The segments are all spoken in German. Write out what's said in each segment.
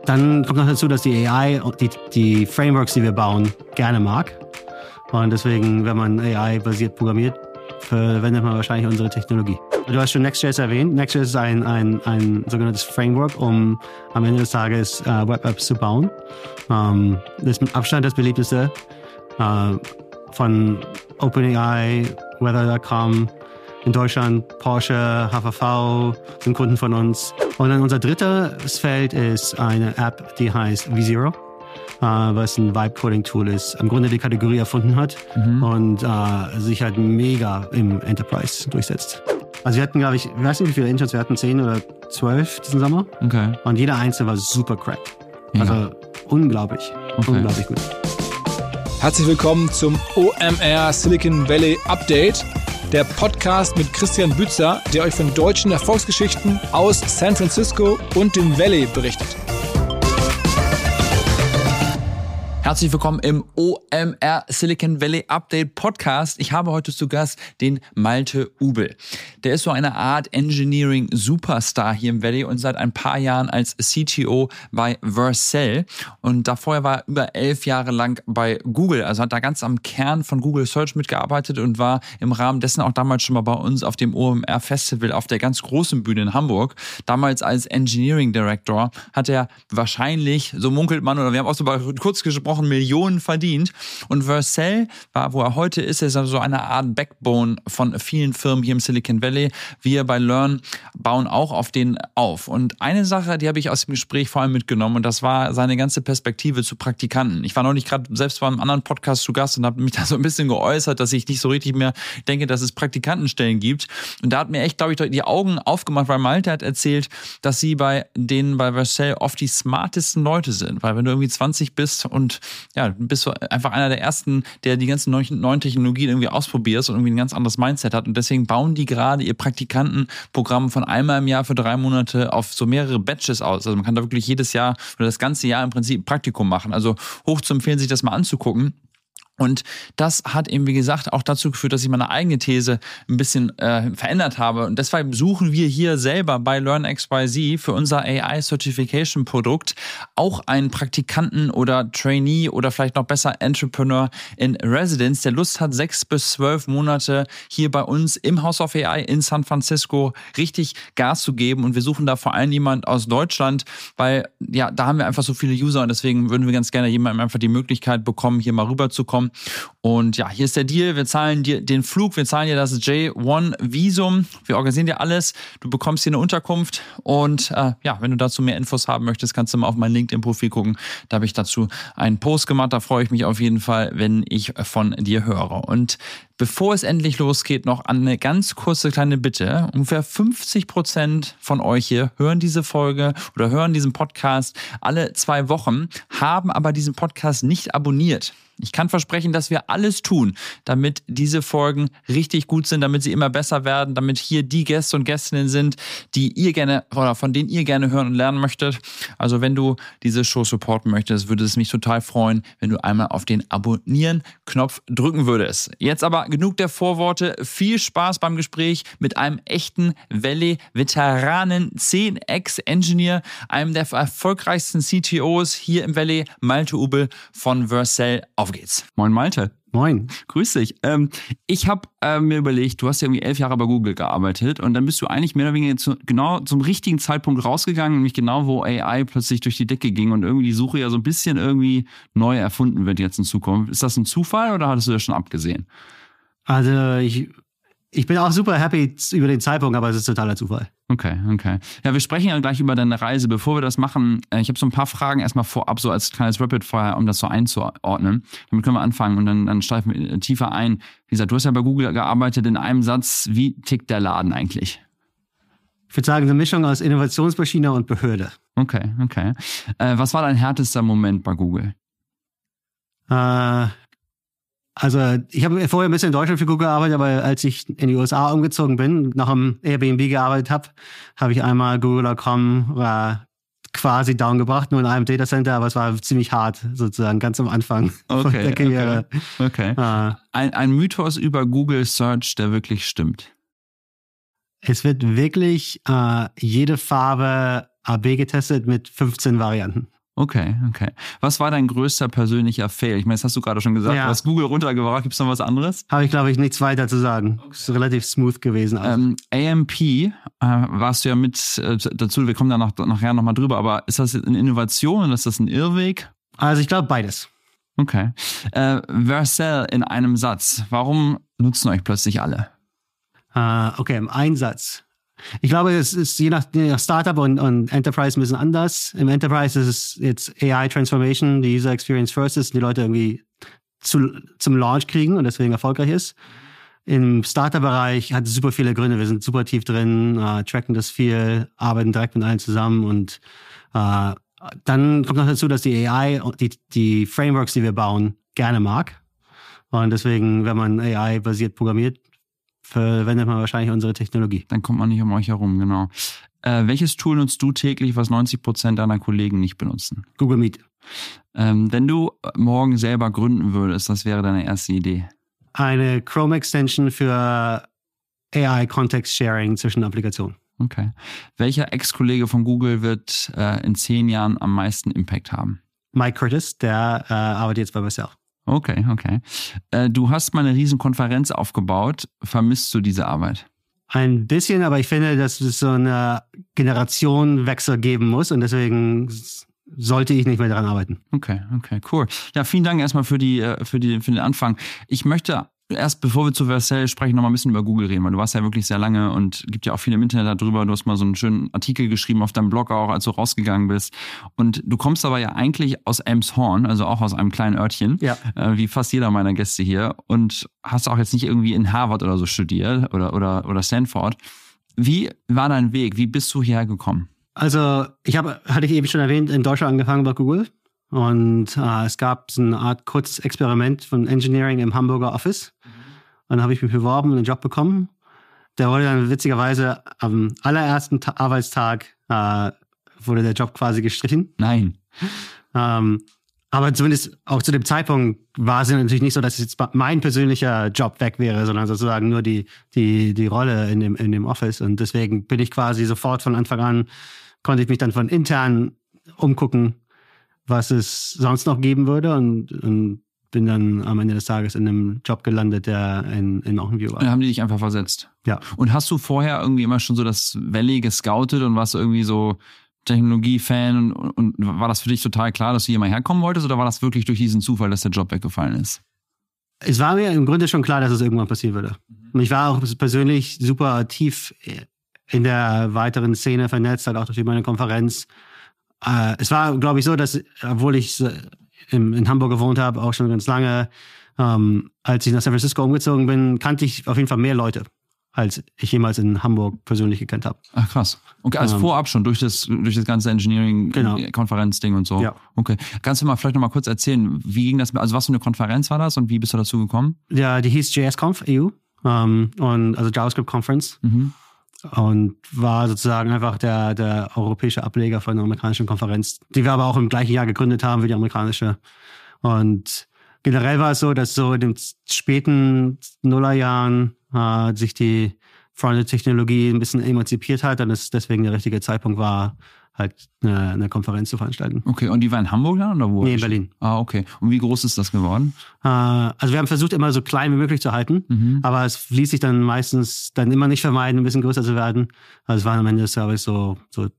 Dann kommt noch dazu, dass die AI und die Frameworks, die wir bauen, gerne mag. Und deswegen, wenn man AI-basiert programmiert, verwendet man wahrscheinlich unsere Technologie. Du hast schon Next.js erwähnt. Next.js ist ein sogenanntes Framework, um am Ende des Tages Web-Apps zu bauen. Das ist mit Abstand das beliebteste von OpenAI, Weather.com, in Deutschland Porsche, HVV sind Kunden von uns. Und dann unser drittes Feld ist eine App, die heißt V0, was ein Vibe-Coding-Tool ist, im Grunde die Kategorie erfunden hat und sich halt mega im Enterprise durchsetzt. Also wir hatten, glaube ich weiß nicht, wie viele Interns wir hatten, 10 oder 12 diesen Sommer. Okay. Und jeder einzelne war super cracked. Also unglaublich gut. Herzlich willkommen zum OMR Silicon Valley Update, der Podcast mit Christian Bützer, der euch von deutschen Erfolgsgeschichten aus San Francisco und dem Valley berichtet. Herzlich willkommen im OMR Silicon Valley Update Podcast. Ich habe heute zu Gast den Malte Ubel. Der ist so eine Art Engineering Superstar hier im Valley und seit ein paar Jahren als CTO bei Vercel. Und davor war er über 11 Jahre lang bei Google. Also hat da ganz am Kern von Google Search mitgearbeitet und war im Rahmen dessen auch damals schon mal bei uns auf dem OMR Festival auf der ganz großen Bühne in Hamburg. Damals als Engineering Director hat er wahrscheinlich, so munkelt man, oder wir haben auch so kurz gesprochen, Millionen verdient. Und Vercel war, wo er heute ist so eine Art Backbone von vielen Firmen hier im Silicon Valley. Wir bei Learn bauen auch auf den auf. Und eine Sache, die habe ich aus dem Gespräch vor allem mitgenommen, und das war seine ganze Perspektive zu Praktikanten. Ich war neulich gerade selbst bei einem anderen Podcast zu Gast und habe mich da so ein bisschen geäußert, dass ich nicht so richtig mehr denke, dass es Praktikantenstellen gibt. Und da hat mir echt, glaube ich, die Augen aufgemacht, weil Malte hat erzählt, dass sie bei Vercel oft die smartesten Leute sind. Weil wenn du irgendwie 20 bist und ja, bist du einfach einer der Ersten, der die ganzen neuen Technologien irgendwie ausprobierst und irgendwie ein ganz anderes Mindset hat. Und deswegen bauen die gerade ihr Praktikantenprogramm von einmal im Jahr für 3 Monate auf so mehrere Batches aus. Also man kann da wirklich jedes Jahr oder das ganze Jahr im Prinzip ein Praktikum machen. Also hoch zu empfehlen, sich das mal anzugucken. Und das hat eben, wie gesagt, auch dazu geführt, dass ich meine eigene These ein bisschen verändert habe. Und deshalb suchen wir hier selber bei LearnXYZ für unser AI-Certification-Produkt auch einen Praktikanten oder Trainee oder vielleicht noch besser Entrepreneur in Residence, der Lust hat, 6 bis 12 Monate hier bei uns im House of AI in San Francisco richtig Gas zu geben. Und wir suchen da vor allem jemand aus Deutschland, weil ja, da haben wir einfach so viele User und deswegen würden wir ganz gerne jemandem einfach die Möglichkeit bekommen, hier mal rüberzukommen. Und ja, hier ist der Deal. Wir zahlen dir den Flug, wir zahlen dir das J1-Visum. Wir organisieren dir alles. Du bekommst hier eine Unterkunft. Und ja, wenn du dazu mehr Infos haben möchtest, kannst du mal auf mein LinkedIn-Profil gucken. Da habe ich dazu einen Post gemacht. Da freue ich mich auf jeden Fall, wenn ich von dir höre. Und bevor es endlich losgeht, noch eine ganz kurze kleine Bitte. Ungefähr 50% von euch hier hören diese Folge oder hören diesen Podcast alle 2 Wochen, haben aber diesen Podcast nicht abonniert. Ich kann versprechen, dass wir alles tun, damit diese Folgen richtig gut sind, damit sie immer besser werden, damit hier die Gäste und Gästinnen sind, die ihr gerne oder von denen ihr gerne hören und lernen möchtet. Also wenn du diese Show supporten möchtest, würde es mich total freuen, wenn du einmal auf den Abonnieren-Knopf drücken würdest. Jetzt aber genug der Vorworte. Viel Spaß beim Gespräch mit einem echten Valley-Veteranen, 10-Ex-Engineer, einem der erfolgreichsten CTOs hier im Valley, Malte Ubel von Vercel. Auf geht's. Moin Malte. Moin. Grüß dich. Ich habe mir überlegt, du hast ja irgendwie 11 Jahre bei Google gearbeitet und dann bist du eigentlich mehr oder weniger genau zum richtigen Zeitpunkt rausgegangen, nämlich genau, wo AI plötzlich durch die Decke ging und irgendwie die Suche ja so ein bisschen irgendwie neu erfunden wird jetzt in Zukunft. Ist das ein Zufall oder hattest du das schon abgesehen? Also ich bin auch super happy über den Zeitpunkt, aber es ist totaler Zufall. Okay. Ja, wir sprechen ja gleich über deine Reise. Bevor wir das machen, ich habe so ein paar Fragen erstmal vorab, so als kleines Rapid-Fire, um das so einzuordnen. Damit können wir anfangen und dann steifen wir tiefer ein. Wie gesagt, du hast ja bei Google gearbeitet. In einem Satz, wie tickt der Laden eigentlich? Ich würde sagen, eine Mischung aus Innovationsmaschine und Behörde. Okay. Was war dein härtester Moment bei Google? Also ich habe vorher ein bisschen in Deutschland für Google gearbeitet, aber als ich in die USA umgezogen bin, nach einem Airbnb gearbeitet habe ich einmal Google.com quasi down gebracht, nur in einem Datacenter, aber es war ziemlich hart, sozusagen, ganz am Anfang der Karriere. Okay. Ein Mythos über Google Search, der wirklich stimmt. Es wird wirklich jede Farbe AB getestet mit 15 Varianten. Okay. Was war dein größter persönlicher Fail? Ich meine, das hast du gerade schon gesagt, du hast Google runtergebracht. Gibt es noch was anderes? Habe ich, glaube ich, nichts weiter zu sagen. Okay. Ist relativ smooth gewesen. AMP warst du ja mit dazu, wir kommen da nachher nochmal drüber, aber ist das eine Innovation oder ist das ein Irrweg? Also ich glaube beides. Okay. Vercel in einem Satz. Warum nutzen euch plötzlich alle? Okay, im Einsatz. Ich glaube, es ist je nach Startup und Enterprise ein bisschen anders. Im Enterprise ist es jetzt AI Transformation, die User Experience First ist, die Leute irgendwie zum Launch kriegen und deswegen erfolgreich ist. Im Startup-Bereich hat es super viele Gründe. Wir sind super tief drin, tracken das viel, arbeiten direkt mit allen zusammen und dann kommt noch dazu, dass die AI und die Frameworks, die wir bauen, gerne mag. Und deswegen, wenn man AI-basiert programmiert, verwendet man wahrscheinlich unsere Technologie. Dann kommt man nicht um euch herum, genau. Welches Tool nutzt du täglich, was 90% deiner Kollegen nicht benutzen? Google Meet. Wenn du morgen selber gründen würdest, was wäre deine erste Idee? Eine Chrome-Extension für AI-Context-Sharing zwischen Applikationen. Okay. Welcher Ex-Kollege von Google wird in 10 Jahren am meisten Impact haben? Mike Curtis, der arbeitet jetzt bei Vercel. Okay. Du hast mal eine riesen Konferenz aufgebaut. Vermisst du diese Arbeit? Ein bisschen, aber ich finde, dass es so eine Generationenwechsel geben muss und deswegen sollte ich nicht mehr daran arbeiten. Okay, cool. Ja, vielen Dank erstmal für den Anfang. Ich möchte erst, bevor wir zu Vercel sprechen, noch mal ein bisschen über Google reden, weil du warst ja wirklich sehr lange und gibt ja auch viel im Internet darüber. Du hast mal so einen schönen Artikel geschrieben auf deinem Blog auch, als du rausgegangen bist. Und du kommst aber ja eigentlich aus Elmshorn, also auch aus einem kleinen Örtchen, wie fast jeder meiner Gäste hier. Und hast auch jetzt nicht irgendwie in Harvard oder so studiert oder Stanford. Wie war dein Weg? Wie bist du hierher gekommen? Also hatte ich eben schon erwähnt, in Deutschland angefangen bei Google. Und es gab so eine Art kurzes Experiment von Engineering im Hamburger Office. Und dann habe ich mich beworben und einen Job bekommen. Der wurde dann witzigerweise am allerersten Arbeitstag wurde der Job quasi gestrichen. Nein. Aber zumindest auch zu dem Zeitpunkt war es natürlich nicht so, dass jetzt mein persönlicher Job weg wäre, sondern sozusagen nur die Rolle in dem Office. Und deswegen bin ich quasi sofort von Anfang an, konnte ich mich dann von intern umgucken, was es sonst noch geben würde und bin dann am Ende des Tages in einem Job gelandet, der in Mountain View war. Dann haben die dich einfach versetzt? Ja. Und hast du vorher irgendwie immer schon so das Valley gescoutet und warst irgendwie so Technologie-Fan und war das für dich total klar, dass du hier mal herkommen wolltest oder war das wirklich durch diesen Zufall, dass der Job weggefallen ist? Es war mir im Grunde schon klar, dass es irgendwann passieren würde. Und ich war auch persönlich super tief in der weiteren Szene vernetzt, halt auch durch meine Konferenz. Es war, glaube ich, so, dass, obwohl ich in Hamburg gewohnt habe, auch schon ganz lange, als ich nach San Francisco umgezogen bin, kannte ich auf jeden Fall mehr Leute, als ich jemals in Hamburg persönlich gekannt habe. Ach krass. Okay, also vorab schon durch das ganze Engineering-Konferenz-Ding und so. Ja. Okay. Kannst du mal vielleicht noch mal kurz erzählen, wie ging das, also was für eine Konferenz war das und wie bist du dazu gekommen? Ja, die hieß JSConf EU, und also JavaScript Conference. Mhm. Und war sozusagen einfach der europäische Ableger von der amerikanischen Konferenz, die wir aber auch im gleichen Jahr gegründet haben wie die amerikanische. Und generell war es so, dass so in den späten Nullerjahren sich die Frontend-Technologie ein bisschen emanzipiert hat und es deswegen der richtige Zeitpunkt war, halt eine Konferenz zu veranstalten. Okay, und die war in Hamburg dann oder wo? Nee, in Berlin. Ah, okay. Und wie groß ist das geworden? Also wir haben versucht, immer so klein wie möglich zu halten, aber es ließ sich dann meistens dann immer nicht vermeiden, ein bisschen größer zu werden. Also es waren am Ende des Tages so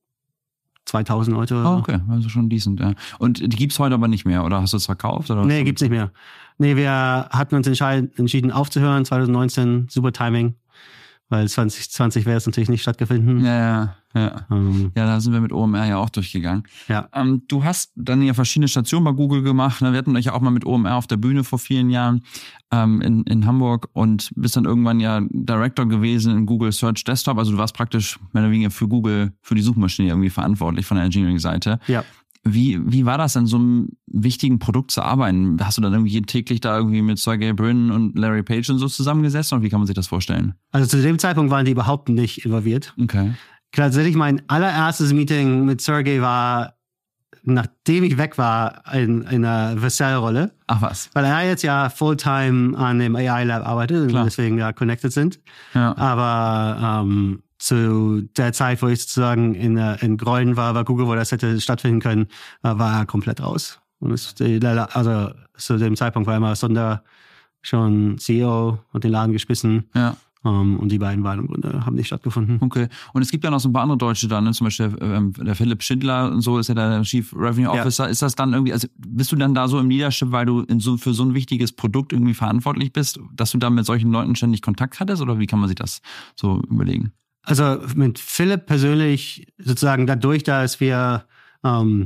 2000 Leute oder so. Ah, okay, also schon decent, ja. Und die gibt's heute aber nicht mehr, oder hast du es verkauft? Oder nee, gibt's nicht mehr. Nee, wir hatten uns entschieden aufzuhören, 2019, super Timing, weil 2020 wäre es natürlich nicht stattgefunden. Ja, da sind wir mit OMR ja auch durchgegangen. Ja. Du hast dann ja verschiedene Stationen bei Google gemacht. Ne? Wir hatten euch ja auch mal mit OMR auf der Bühne vor vielen Jahren in Hamburg und bist dann irgendwann ja Director gewesen in Google Search Desktop. Also du warst praktisch mehr oder weniger für Google, für die Suchmaschine irgendwie verantwortlich von der Engineering-Seite. Ja. Wie war das, an so einem wichtigen Produkt zu arbeiten? Hast du dann irgendwie täglich da irgendwie mit Sergey Brin und Larry Page und so zusammengesessen? Und wie kann man sich das vorstellen? Also zu dem Zeitpunkt waren die überhaupt nicht involviert. Okay. Tatsächlich mein allererstes Meeting mit Sergey war, nachdem ich weg war, in einer Vercel-Rolle. Ach was. Weil er jetzt ja Fulltime an dem AI Lab arbeitet und deswegen ja connected sind. Ja. Aber zu der Zeit, wo ich sozusagen in Greunen war Google, wo das hätte stattfinden können, war er komplett raus. Und also zu dem Zeitpunkt war immer Sundar schon CEO und den Laden geschmissen. Ja. Und die beiden Wahlen im Grunde haben nicht stattgefunden. Okay. Und es gibt ja noch so ein paar andere Deutsche da, ne? Zum Beispiel der Philipp Schindler und so ist ja der Chief Revenue Officer. Ja. Ist das dann irgendwie, also bist du dann da so im Leadership, weil du für so ein wichtiges Produkt irgendwie verantwortlich bist, dass du da mit solchen Leuten ständig Kontakt hattest? Oder wie kann man sich das so überlegen? Also mit Philipp persönlich sozusagen dadurch, dass wir, also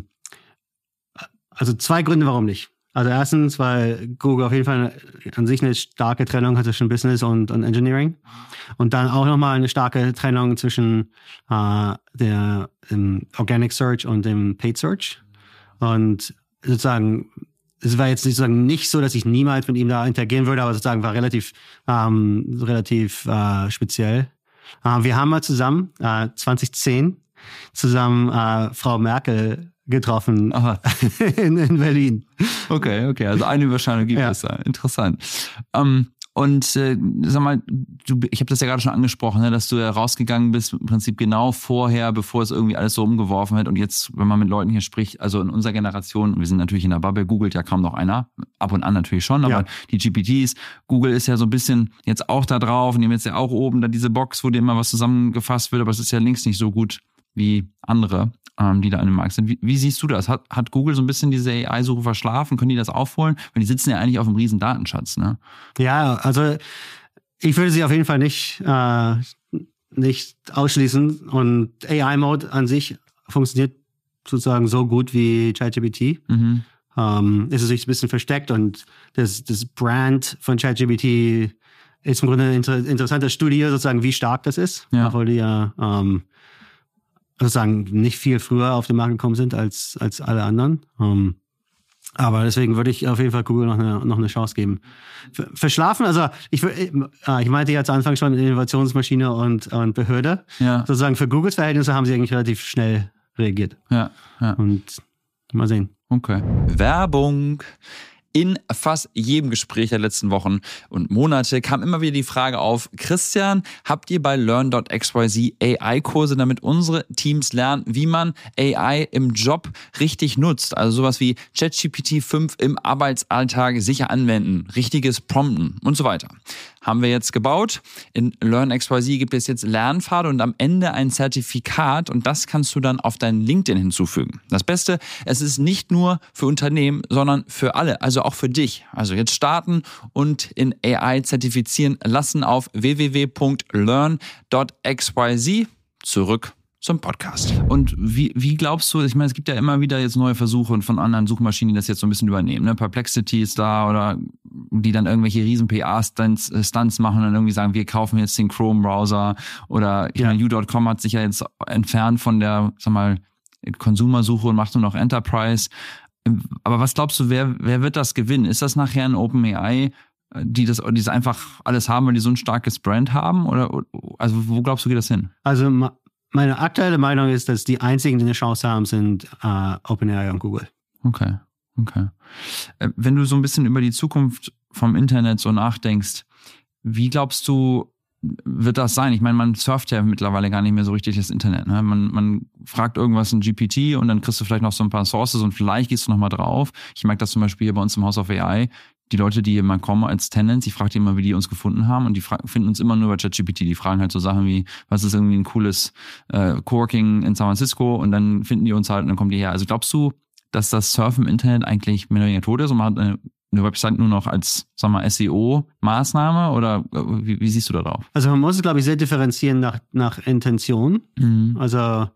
2 Gründe, warum nicht. Also erstens, weil Google auf jeden Fall an sich eine starke Trennung hat zwischen Business und Engineering. Und dann auch nochmal eine starke Trennung zwischen dem Organic Search und dem Paid Search. Und sozusagen, es war jetzt sozusagen nicht so, dass ich niemals mit ihm da interagieren würde, aber sozusagen war relativ speziell. Wir haben mal zusammen, 2010, Frau Merkel getroffen in Berlin. Okay, also eine Überschneidung gibt es da. Interessant. Sag mal, ich habe das ja gerade schon angesprochen, ne, dass du ja rausgegangen bist, im Prinzip genau vorher, bevor es irgendwie alles so umgeworfen hat. Und jetzt, wenn man mit Leuten hier spricht, also in unserer Generation, wir sind natürlich in der Bubble, googelt ja kaum noch einer, ab und an natürlich schon, aber die GPTs, Google ist ja so ein bisschen jetzt auch da drauf und die haben jetzt ja auch oben da diese Box, wo dir immer was zusammengefasst wird, aber es ist ja links nicht so gut wie andere, die da an dem Markt sind. Wie siehst du das? Hat Google so ein bisschen diese AI-Suche verschlafen? Können die das aufholen? Weil die sitzen ja eigentlich auf einem riesen Datenschatz, ne? Ja, also ich würde sie auf jeden Fall nicht ausschließen. Und AI-Mode an sich funktioniert sozusagen so gut wie ChatGPT. Mhm. Ist natürlich ein bisschen versteckt und das Brand von ChatGPT ist im Grunde eine interessante Studie, sozusagen, wie stark das ist. Ja. Obwohl die ja sozusagen nicht viel früher auf den Markt gekommen sind als alle anderen. Aber deswegen würde ich auf jeden Fall Google noch eine Chance geben. Verschlafen, also ich meinte ja zu Anfang schon Innovationsmaschine und Behörde. Ja. Sozusagen für Googles Verhältnisse haben sie eigentlich relativ schnell reagiert. Ja. Und mal sehen. Okay. Werbung. In fast jedem Gespräch der letzten Wochen und Monate kam immer wieder die Frage auf: Christian, habt ihr bei Learn.xyz AI-Kurse, damit unsere Teams lernen, wie man AI im Job richtig nutzt? Also sowas wie ChatGPT 5 im Arbeitsalltag sicher anwenden, richtiges Prompten und so weiter. Haben wir jetzt gebaut. In Learn.xyz gibt es jetzt Lernpfade und am Ende ein Zertifikat und das kannst du dann auf dein LinkedIn hinzufügen. Das Beste, es ist nicht nur für Unternehmen, sondern für alle, also auch für dich. Also jetzt starten und in AI zertifizieren lassen auf www.learn.xyz. Zurück zum Podcast. Und wie glaubst du, ich meine, es gibt ja immer wieder jetzt neue Versuche von anderen Suchmaschinen, die das jetzt so ein bisschen übernehmen. Ne? Perplexity ist da oder die dann irgendwelche riesen PR-Stunts machen und irgendwie sagen, wir kaufen jetzt den Chrome-Browser oder ich meine, U.com hat sich ja jetzt entfernt von der, Konsumersuche und macht nur noch Enterprise. Aber was glaubst du, wer wird das gewinnen? Ist das nachher ein OpenAI, die das einfach alles haben, weil die so ein starkes Brand haben? Oder also wo glaubst du, geht das hin? Also meine aktuelle Meinung ist, dass die einzigen, die eine Chance haben, sind OpenAI und Google. Okay. Wenn du so ein bisschen über die Zukunft vom Internet so nachdenkst, wie glaubst du, wird das sein? Ich meine, man surft ja mittlerweile gar nicht mehr so richtig das Internet. Ne? Man fragt irgendwas in GPT und dann kriegst du vielleicht noch so ein paar Sources und vielleicht gehst du noch mal drauf. Ich merke das zum Beispiel hier bei uns im House of AI. Die Leute, die hier mal kommen als Tenants, ich frage die immer, wie die uns gefunden haben und die finden uns immer nur über ChatGPT. Die fragen halt so Sachen wie, was ist irgendwie ein cooles Coworking in San Francisco und dann finden die uns halt und dann kommen die her. Also glaubst du, dass das Surfen im Internet eigentlich mehr oder weniger tot ist und man hat eine Website nur noch als, SEO-Maßnahme oder wie siehst du da drauf? Also man muss es, glaube ich, sehr differenzieren nach Intention. Mhm. Also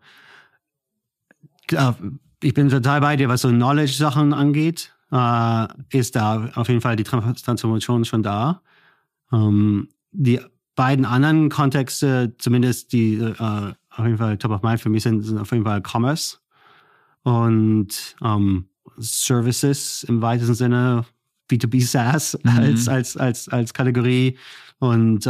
ich bin total bei dir, was so Knowledge-Sachen angeht. Ist da auf jeden Fall die Transformation schon da. Die beiden anderen Kontexte, zumindest die auf jeden Fall top of mind für mich sind auf jeden Fall Commerce und Services im weitesten Sinne, B2B SaaS als Kategorie. Und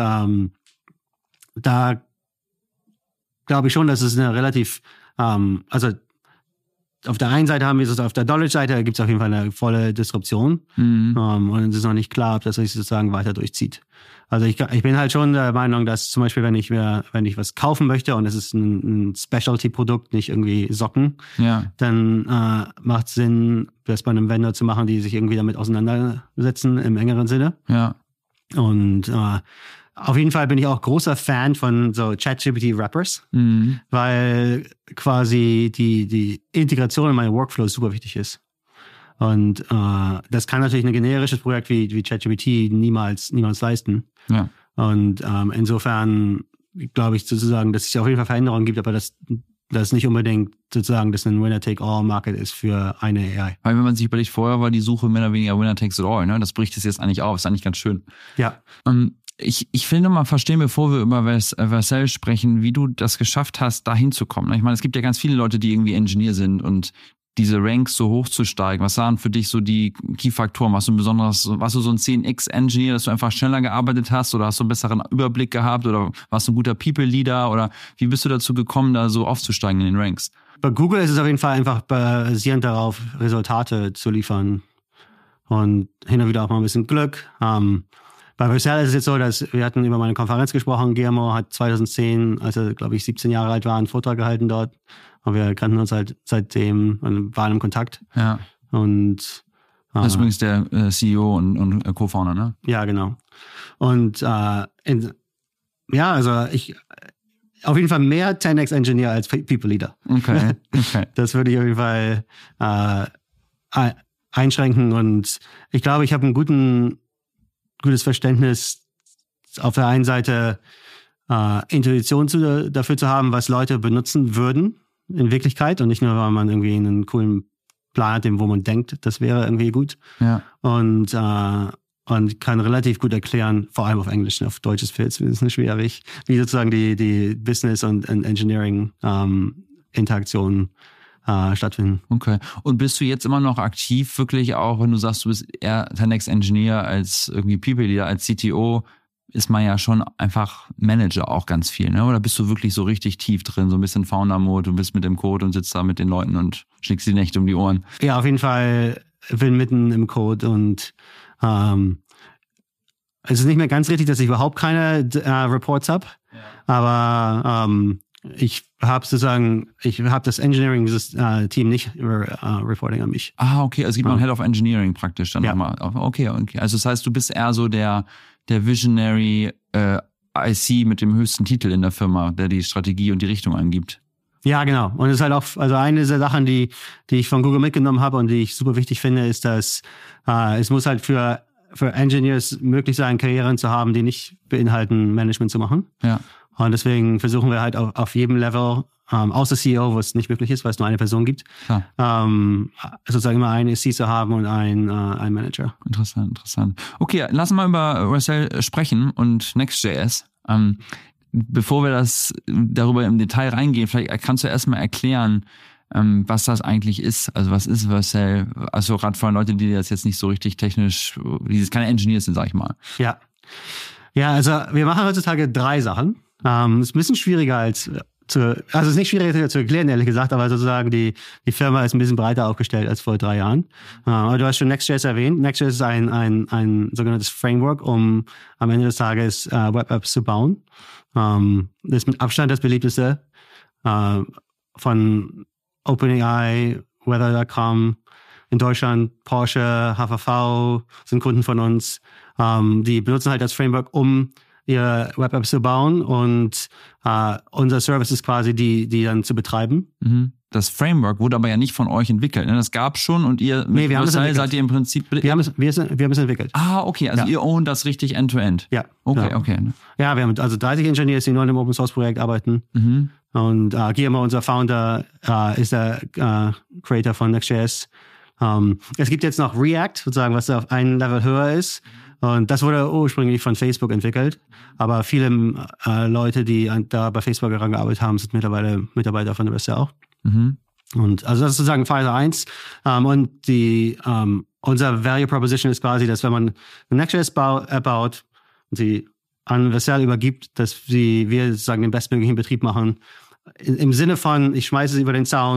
da glaube ich schon, dass es eine relativ, also auf der einen Seite haben wir es, auf der Knowledge-Seite gibt es auf jeden Fall eine volle Disruption. Und es ist noch nicht klar, ob das sich sozusagen weiter durchzieht. Also ich bin halt schon der Meinung, dass zum Beispiel, wenn ich was kaufen möchte und es ist ein Specialty-Produkt, nicht irgendwie Socken, dann macht es Sinn, das bei einem Vendor zu machen, die sich irgendwie damit auseinandersetzen im engeren Sinne. Ja. Und auf jeden Fall bin ich auch großer Fan von so ChatGPT-Wrappers, weil quasi die Integration in meine Workflows super wichtig ist. Und das kann natürlich ein generisches Projekt wie ChatGPT niemals leisten. Ja. Und insofern glaube ich sozusagen, dass es auf jeden Fall Veränderungen gibt, aber das nicht unbedingt sozusagen, dass ein Winner-Take-All-Market ist für eine AI. Weil wenn man sich überlegt, vorher war die Suche mehr oder weniger Winner-Takes-it-all, ne? Das bricht es jetzt eigentlich auf, ist eigentlich ganz schön. Ja. Ich will noch mal verstehen, bevor wir über Vercel sprechen, wie du das geschafft hast, da hinzukommen. Ich meine, es gibt ja ganz viele Leute, die irgendwie Engineer sind und diese Ranks so hochzusteigen. Was waren für dich so die Key-Faktoren? Warst du so ein 10x-Engineer, dass du einfach schneller gearbeitet hast oder hast du einen besseren Überblick gehabt oder warst du ein guter People-Leader oder wie bist du dazu gekommen, da so aufzusteigen in den Ranks? Bei Google ist es auf jeden Fall einfach basierend darauf, Resultate zu liefern und hin und wieder auch mal ein bisschen Glück. Bei Vercel ist es jetzt so, dass wir hatten über meine Konferenz gesprochen. Guillermo hat 2010, als er, glaube ich, 17 Jahre alt war, einen Vortrag gehalten dort. Und wir kannten uns halt seitdem und waren im Kontakt. Ja. Und das ist übrigens der CEO und Co-Founder, ne? Ja, genau. Und also ich auf jeden Fall mehr 10x-Engineer als People-Leader. Okay. Das würde ich auf jeden Fall einschränken. Und ich glaube, ich habe ein gutes Verständnis auf der einen Seite Intuition dafür zu haben, was Leute benutzen würden in Wirklichkeit und nicht nur, weil man irgendwie einen coolen Plan hat, wo man denkt, das wäre irgendwie gut. Ja. Und kann relativ gut erklären, vor allem auf Englisch, auf Deutsch ist es ein bisschen schwierig, wie sozusagen die Business- und Engineering Interaktionen stattfinden. Okay. Und bist du jetzt immer noch aktiv, wirklich auch, wenn du sagst, du bist eher 10x-Engineer als irgendwie People-Leader, als CTO, ist man ja schon einfach Manager auch ganz viel, ne? Oder bist du wirklich so richtig tief drin, so ein bisschen Founder-Mode, du bist mit dem Code und sitzt da mit den Leuten und schlägst die Nächte um die Ohren? Ja, auf jeden Fall bin mitten im Code und es ist nicht mehr ganz richtig, dass ich überhaupt keine Reports habe, aber ich habe das Engineering-Team nicht Reporting an mich. Ah, okay, also gibt man Head of Engineering praktisch dann nochmal. Okay. Also das heißt, du bist eher so der Visionary IC mit dem höchsten Titel in der Firma, der die Strategie und die Richtung angibt. Ja, genau. Und es ist halt auch, also eine der Sachen, die ich von Google mitgenommen habe und die ich super wichtig finde, ist, dass es muss halt für Engineers möglich sein, Karrieren zu haben, die nicht beinhalten, Management zu machen. Ja. Und deswegen versuchen wir halt auf jedem Level, außer CEO, wo es nicht möglich ist, weil es nur eine Person gibt, sozusagen immer einen IC zu haben und einen Manager. Interessant. Okay, lass mal über Vercel sprechen und Next.js. Bevor wir darüber im Detail reingehen, vielleicht kannst du erstmal erklären, was das eigentlich ist. Also was ist Vercel? Also gerade für Leute, die das jetzt nicht so richtig technisch, die keine Engineers sind, sag ich mal. Ja, also wir machen heutzutage 3 Sachen. Ist ein bisschen schwieriger es ist nicht schwieriger zu erklären, ehrlich gesagt, aber sozusagen die Firma ist ein bisschen breiter aufgestellt als vor 3 Jahren. Aber du hast schon Next.js erwähnt. Next.js ist ein sogenanntes Framework, um am Ende des Tages Web-Apps zu bauen. Das ist mit Abstand das beliebteste von OpenAI, Weather.com, in Deutschland, Porsche, HVV sind Kunden von uns. Die benutzen halt das Framework, um ihre Web-Apps zu bauen und unser Service ist quasi die dann zu betreiben. Mhm. Das Framework wurde aber ja nicht von euch entwickelt, ne? Das gab schon und ihr mit Vercel seid ihr im Prinzip... Wir haben es entwickelt. Ah, okay, also ihr own das richtig end-to-end. Ja. Okay. Ja, wir haben also 30 Engineers, die nur in einem Open-Source-Projekt arbeiten. Mhm. Und Guillermo, unser Founder, ist der Creator von Next.js. Es gibt jetzt noch React, sozusagen, was auf ein Level höher ist. Und das wurde ursprünglich von Facebook entwickelt. Aber viele Leute, die da bei Facebook daran gearbeitet haben, sind mittlerweile Mitarbeiter von der Vercel auch. Mhm. Und also das ist sozusagen Phase 1. Und unser Value Proposition ist quasi, dass wenn man eine Next.js baut und sie an Vercel übergibt, wir sozusagen den bestmöglichen Betrieb machen. Im Sinne von, ich schmeiße es über den Zaun,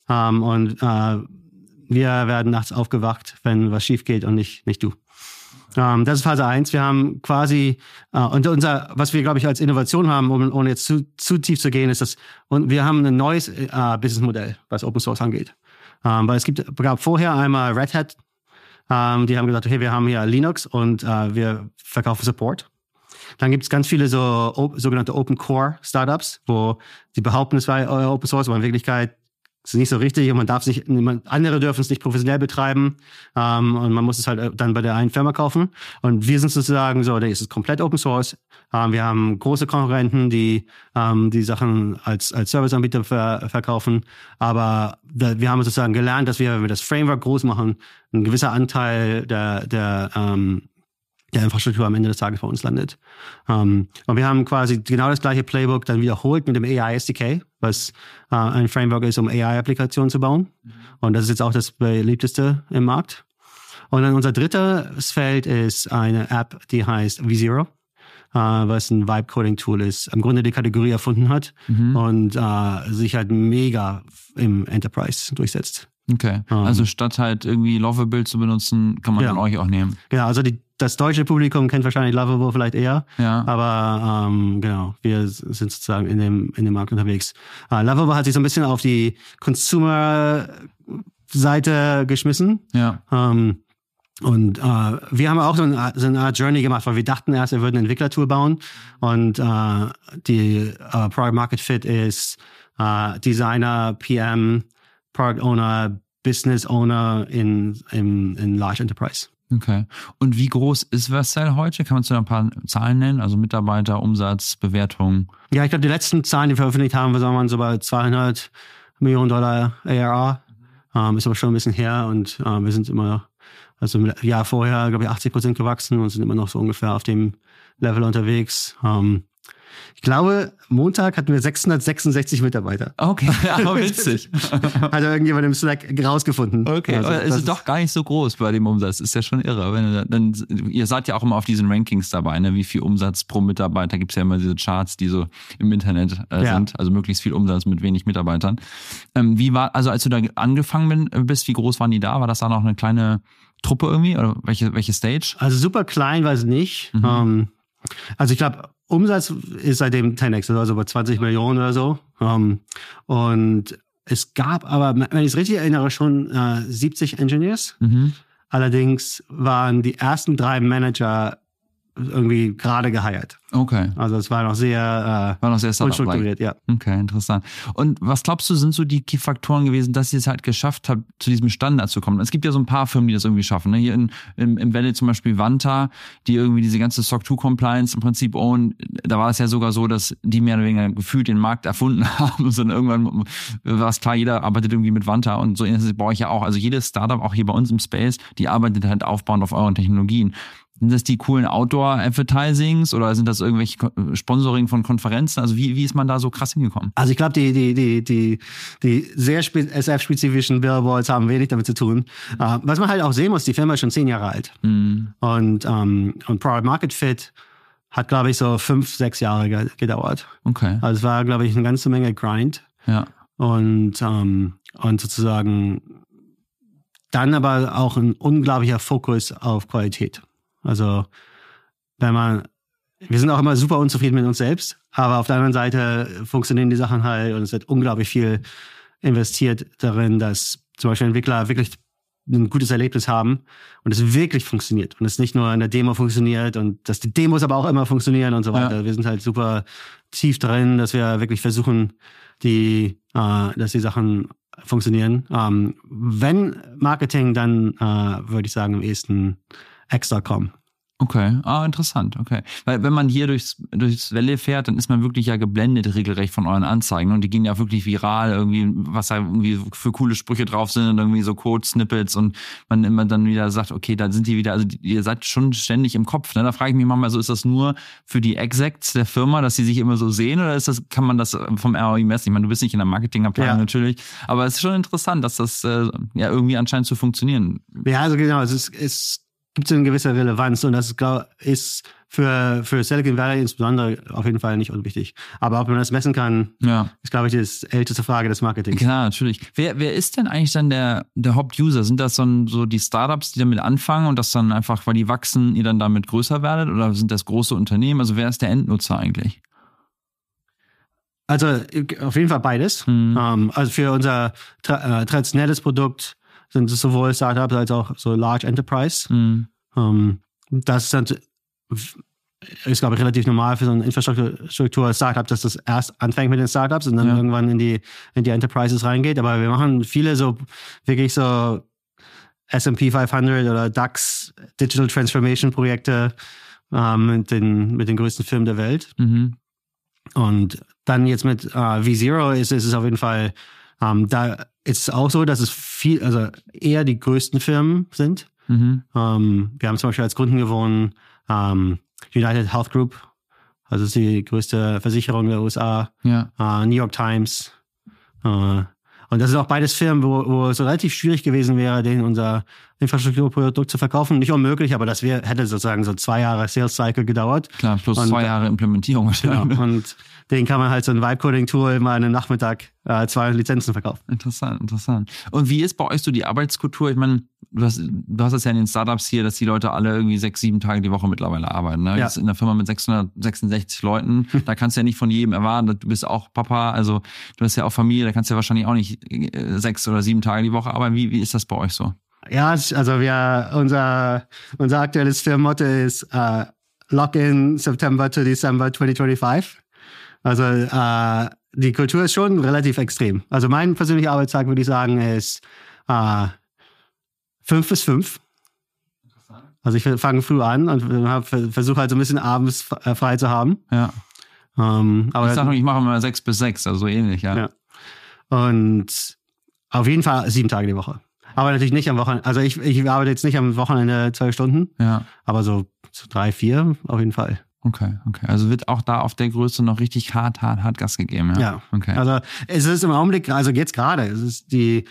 Und wir werden nachts aufgewacht, wenn was schief geht und nicht du. Das ist Phase 1. Wir haben quasi, und was wir, glaube ich, als Innovation haben, ohne jetzt zu tief zu gehen, ist das, und wir haben ein neues Businessmodell, was Open Source angeht. Weil es gab vorher einmal Red Hat, die haben gesagt, okay, wir haben hier Linux und wir verkaufen Support. Dann gibt es ganz viele sogenannte Open Core Startups, wo die behaupten, es sei Open Source, aber in Wirklichkeit ist es nicht so richtig und andere dürfen es nicht professionell betreiben und man muss es halt dann bei der einen Firma kaufen. Und wir sind sozusagen so, es ist komplett Open Source. Wir haben große Konkurrenten, die Sachen als Serviceanbieter verkaufen. Aber wir haben sozusagen gelernt, dass wenn wir das Framework groß machen, ein gewisser Anteil der Infrastruktur am Ende des Tages bei uns landet. Und wir haben quasi genau das gleiche Playbook dann wiederholt mit dem AI SDK, was ein Framework ist, um AI-Applikationen zu bauen. Und das ist jetzt auch das beliebteste im Markt. Und dann unser drittes Feld ist eine App, die heißt vZero, was ein Vibe-Coding-Tool ist, im Grunde die Kategorie erfunden hat und sich halt mega im Enterprise durchsetzt. Okay, also statt halt irgendwie Lovable zu benutzen, kann man dann euch auch nehmen. Genau, also das deutsche Publikum kennt wahrscheinlich Lovable vielleicht eher, aber genau, wir sind sozusagen in dem Markt unterwegs. Lovable hat sich so ein bisschen auf die Consumer-Seite geschmissen. Ja. Und wir haben auch so eine Art Journey gemacht, weil wir dachten erst, wir würden ein Entwicklertool bauen und die Product Market Fit ist Designer, PM, Product Owner, Business Owner in Large Enterprise. Okay. Und wie groß ist Vercel heute? Kann man da ein paar Zahlen nennen? Also Mitarbeiter, Umsatz, Bewertung? Ja, ich glaube, die letzten Zahlen, die wir veröffentlicht haben, waren so bei $200 Millionen ARR. Ist aber schon ein bisschen her und wir sind immer, also im Jahr vorher, glaube ich, 80% gewachsen und sind immer noch so ungefähr auf dem Level unterwegs. Ich glaube, Montag hatten wir 666 Mitarbeiter. Okay, ja, witzig. Hat irgendjemand im Slack rausgefunden. Okay, also, es ist doch gar nicht so groß bei dem Umsatz. Ist ja schon irre. Ihr seid ja auch immer auf diesen Rankings dabei, ne? Wie viel Umsatz pro Mitarbeiter? Gibt es ja immer diese Charts, die so im Internet sind. Also möglichst viel Umsatz mit wenig Mitarbeitern. Also als du da angefangen bist, wie groß waren die da? War das da noch eine kleine Truppe irgendwie? Oder welche Stage? Also super klein war es nicht. Also ich glaube, Umsatz ist seitdem 10x, also über 20 Millionen oder so. Und es gab aber, wenn ich es richtig erinnere, schon 70 Engineers. Allerdings waren die ersten 3 Manager irgendwie gerade geheiert. Okay. Also es war noch sehr unstrukturiert, ja. Okay, interessant. Und was glaubst du, sind so die Key-Faktoren gewesen, dass ihr es halt geschafft habt, zu diesem Standard zu kommen? Es gibt ja so ein paar Firmen, die das irgendwie schaffen. Ne? Hier im Valley zum Beispiel Vanta, die irgendwie diese ganze SOC 2 Compliance im Prinzip own. Da war es ja sogar so, dass die mehr oder weniger gefühlt den Markt erfunden haben. Und irgendwann war es klar, jeder arbeitet irgendwie mit Vanta und so ist es bei euch ja auch. Also jedes Startup, auch hier bei uns im Space, die arbeitet halt aufbauend auf euren Technologien. Sind das die coolen Outdoor-Advertisings oder sind das irgendwelche Sponsoring von Konferenzen? Also wie ist man da so krass hingekommen? Also ich glaube, die sehr SF-spezifischen Billboards haben wenig damit zu tun. Was man halt auch sehen muss, die Firma ist schon 10 Jahre alt. Und Product Market Fit hat, glaube ich, so 5-6 Jahre gedauert. Okay. Also es war, glaube ich, eine ganze Menge Grind. Ja. Und sozusagen dann aber auch ein unglaublicher Fokus auf Qualität. Also wir sind auch immer super unzufrieden mit uns selbst, aber auf der anderen Seite funktionieren die Sachen halt und es wird unglaublich viel investiert darin, dass zum Beispiel Entwickler wirklich ein gutes Erlebnis haben und es wirklich funktioniert und es nicht nur in der Demo funktioniert und dass die Demos aber auch immer funktionieren und so weiter. Ja. Wir sind halt super tief drin, dass wir wirklich versuchen, dass die Sachen funktionieren. Wenn Marketing, dann würde ich sagen am ehesten X.com. Okay, interessant, okay. Weil wenn man hier durchs Valley fährt, dann ist man wirklich ja geblendet regelrecht von euren Anzeigen und die gehen ja wirklich viral, irgendwie, was da irgendwie für coole Sprüche drauf sind und irgendwie so Code-Snippets und man immer dann wieder sagt, okay, da sind die wieder, also ihr seid schon ständig im Kopf, ne? Da frage ich mich manchmal so, ist das nur für die Execs der Firma, dass sie sich immer so sehen oder kann man das vom ROI messen? Ich meine, du bist nicht in der Marketingabteilung natürlich, aber es ist schon interessant, dass das ja irgendwie anscheinend zu funktionieren. Ja, also genau, es gibt so eine gewisse Relevanz und das ist für Silicon Valley insbesondere auf jeden Fall nicht unwichtig. Aber ob man das messen kann, ist, glaube ich, die älteste Frage des Marketings. Klar, natürlich. Wer ist denn eigentlich dann der Hauptuser? Sind das dann so die Startups, die damit anfangen und das dann einfach, weil die wachsen, ihr dann damit größer werdet? Oder sind das große Unternehmen? Also wer ist der Endnutzer eigentlich? Also auf jeden Fall beides. Also für unser traditionelles Produkt sind es sowohl Startups als auch so Large Enterprise. Das ist dann ist, glaube ich, relativ normal für so eine Infrastruktur-Startup, dass das erst anfängt mit den Startups und dann irgendwann in die Enterprises reingeht. Aber wir machen viele so wirklich so S&P 500 oder DAX Digital Transformation Projekte mit den größten Firmen der Welt. Und dann jetzt mit V0 ist es auf jeden Fall, da ist es auch so, dass es eher die größten Firmen sind. Wir haben zum Beispiel als Kunden gewonnen United Health Group, also ist die größte Versicherung der USA, New York Times. Und das sind auch beides Firmen, wo es relativ schwierig gewesen wäre, denen unser Infrastrukturprodukt zu verkaufen. Nicht unmöglich, aber hätte sozusagen so 2 Jahre Sales Cycle gedauert. Klar, plus 2 Jahre Implementierung. Und den kann man halt so ein Vibe-Coding-Tool mal an einem Nachmittag 2 Lizenzen verkaufen. Interessant. Und wie ist bei euch so die Arbeitskultur? Ich meine, du hast das ja in den Startups hier, dass die Leute alle irgendwie 6-7 Tage die Woche mittlerweile arbeiten. Ne? Jetzt in einer Firma mit 666 Leuten, da kannst du ja nicht von jedem erwarten, du bist auch Papa, also du hast ja auch Familie, da kannst du ja wahrscheinlich auch nicht 6 oder 7 Tage die Woche arbeiten. Wie ist das bei euch so? Ja, also unser aktuelles Firmenmotto ist Lock-in September to December 2025. Also die Kultur ist schon relativ extrem. Also mein persönlicher Arbeitstag, würde ich sagen, ist 5 bis 5. Also ich fange früh an und versuche halt so ein bisschen abends frei zu haben. Ja. Aber ich mache immer 6 bis 6, also so ähnlich, ja. Und auf jeden Fall 7 Tage die Woche. Aber natürlich nicht am Wochenende. Also ich arbeite jetzt nicht am Wochenende 12 Stunden. Ja. Aber so 3, 4 auf jeden Fall. Okay. Also wird auch da auf der Größe noch richtig hart Gas gegeben, ja? Ja. Okay. Also es ist im Augenblick, also jetzt gerade, es ist die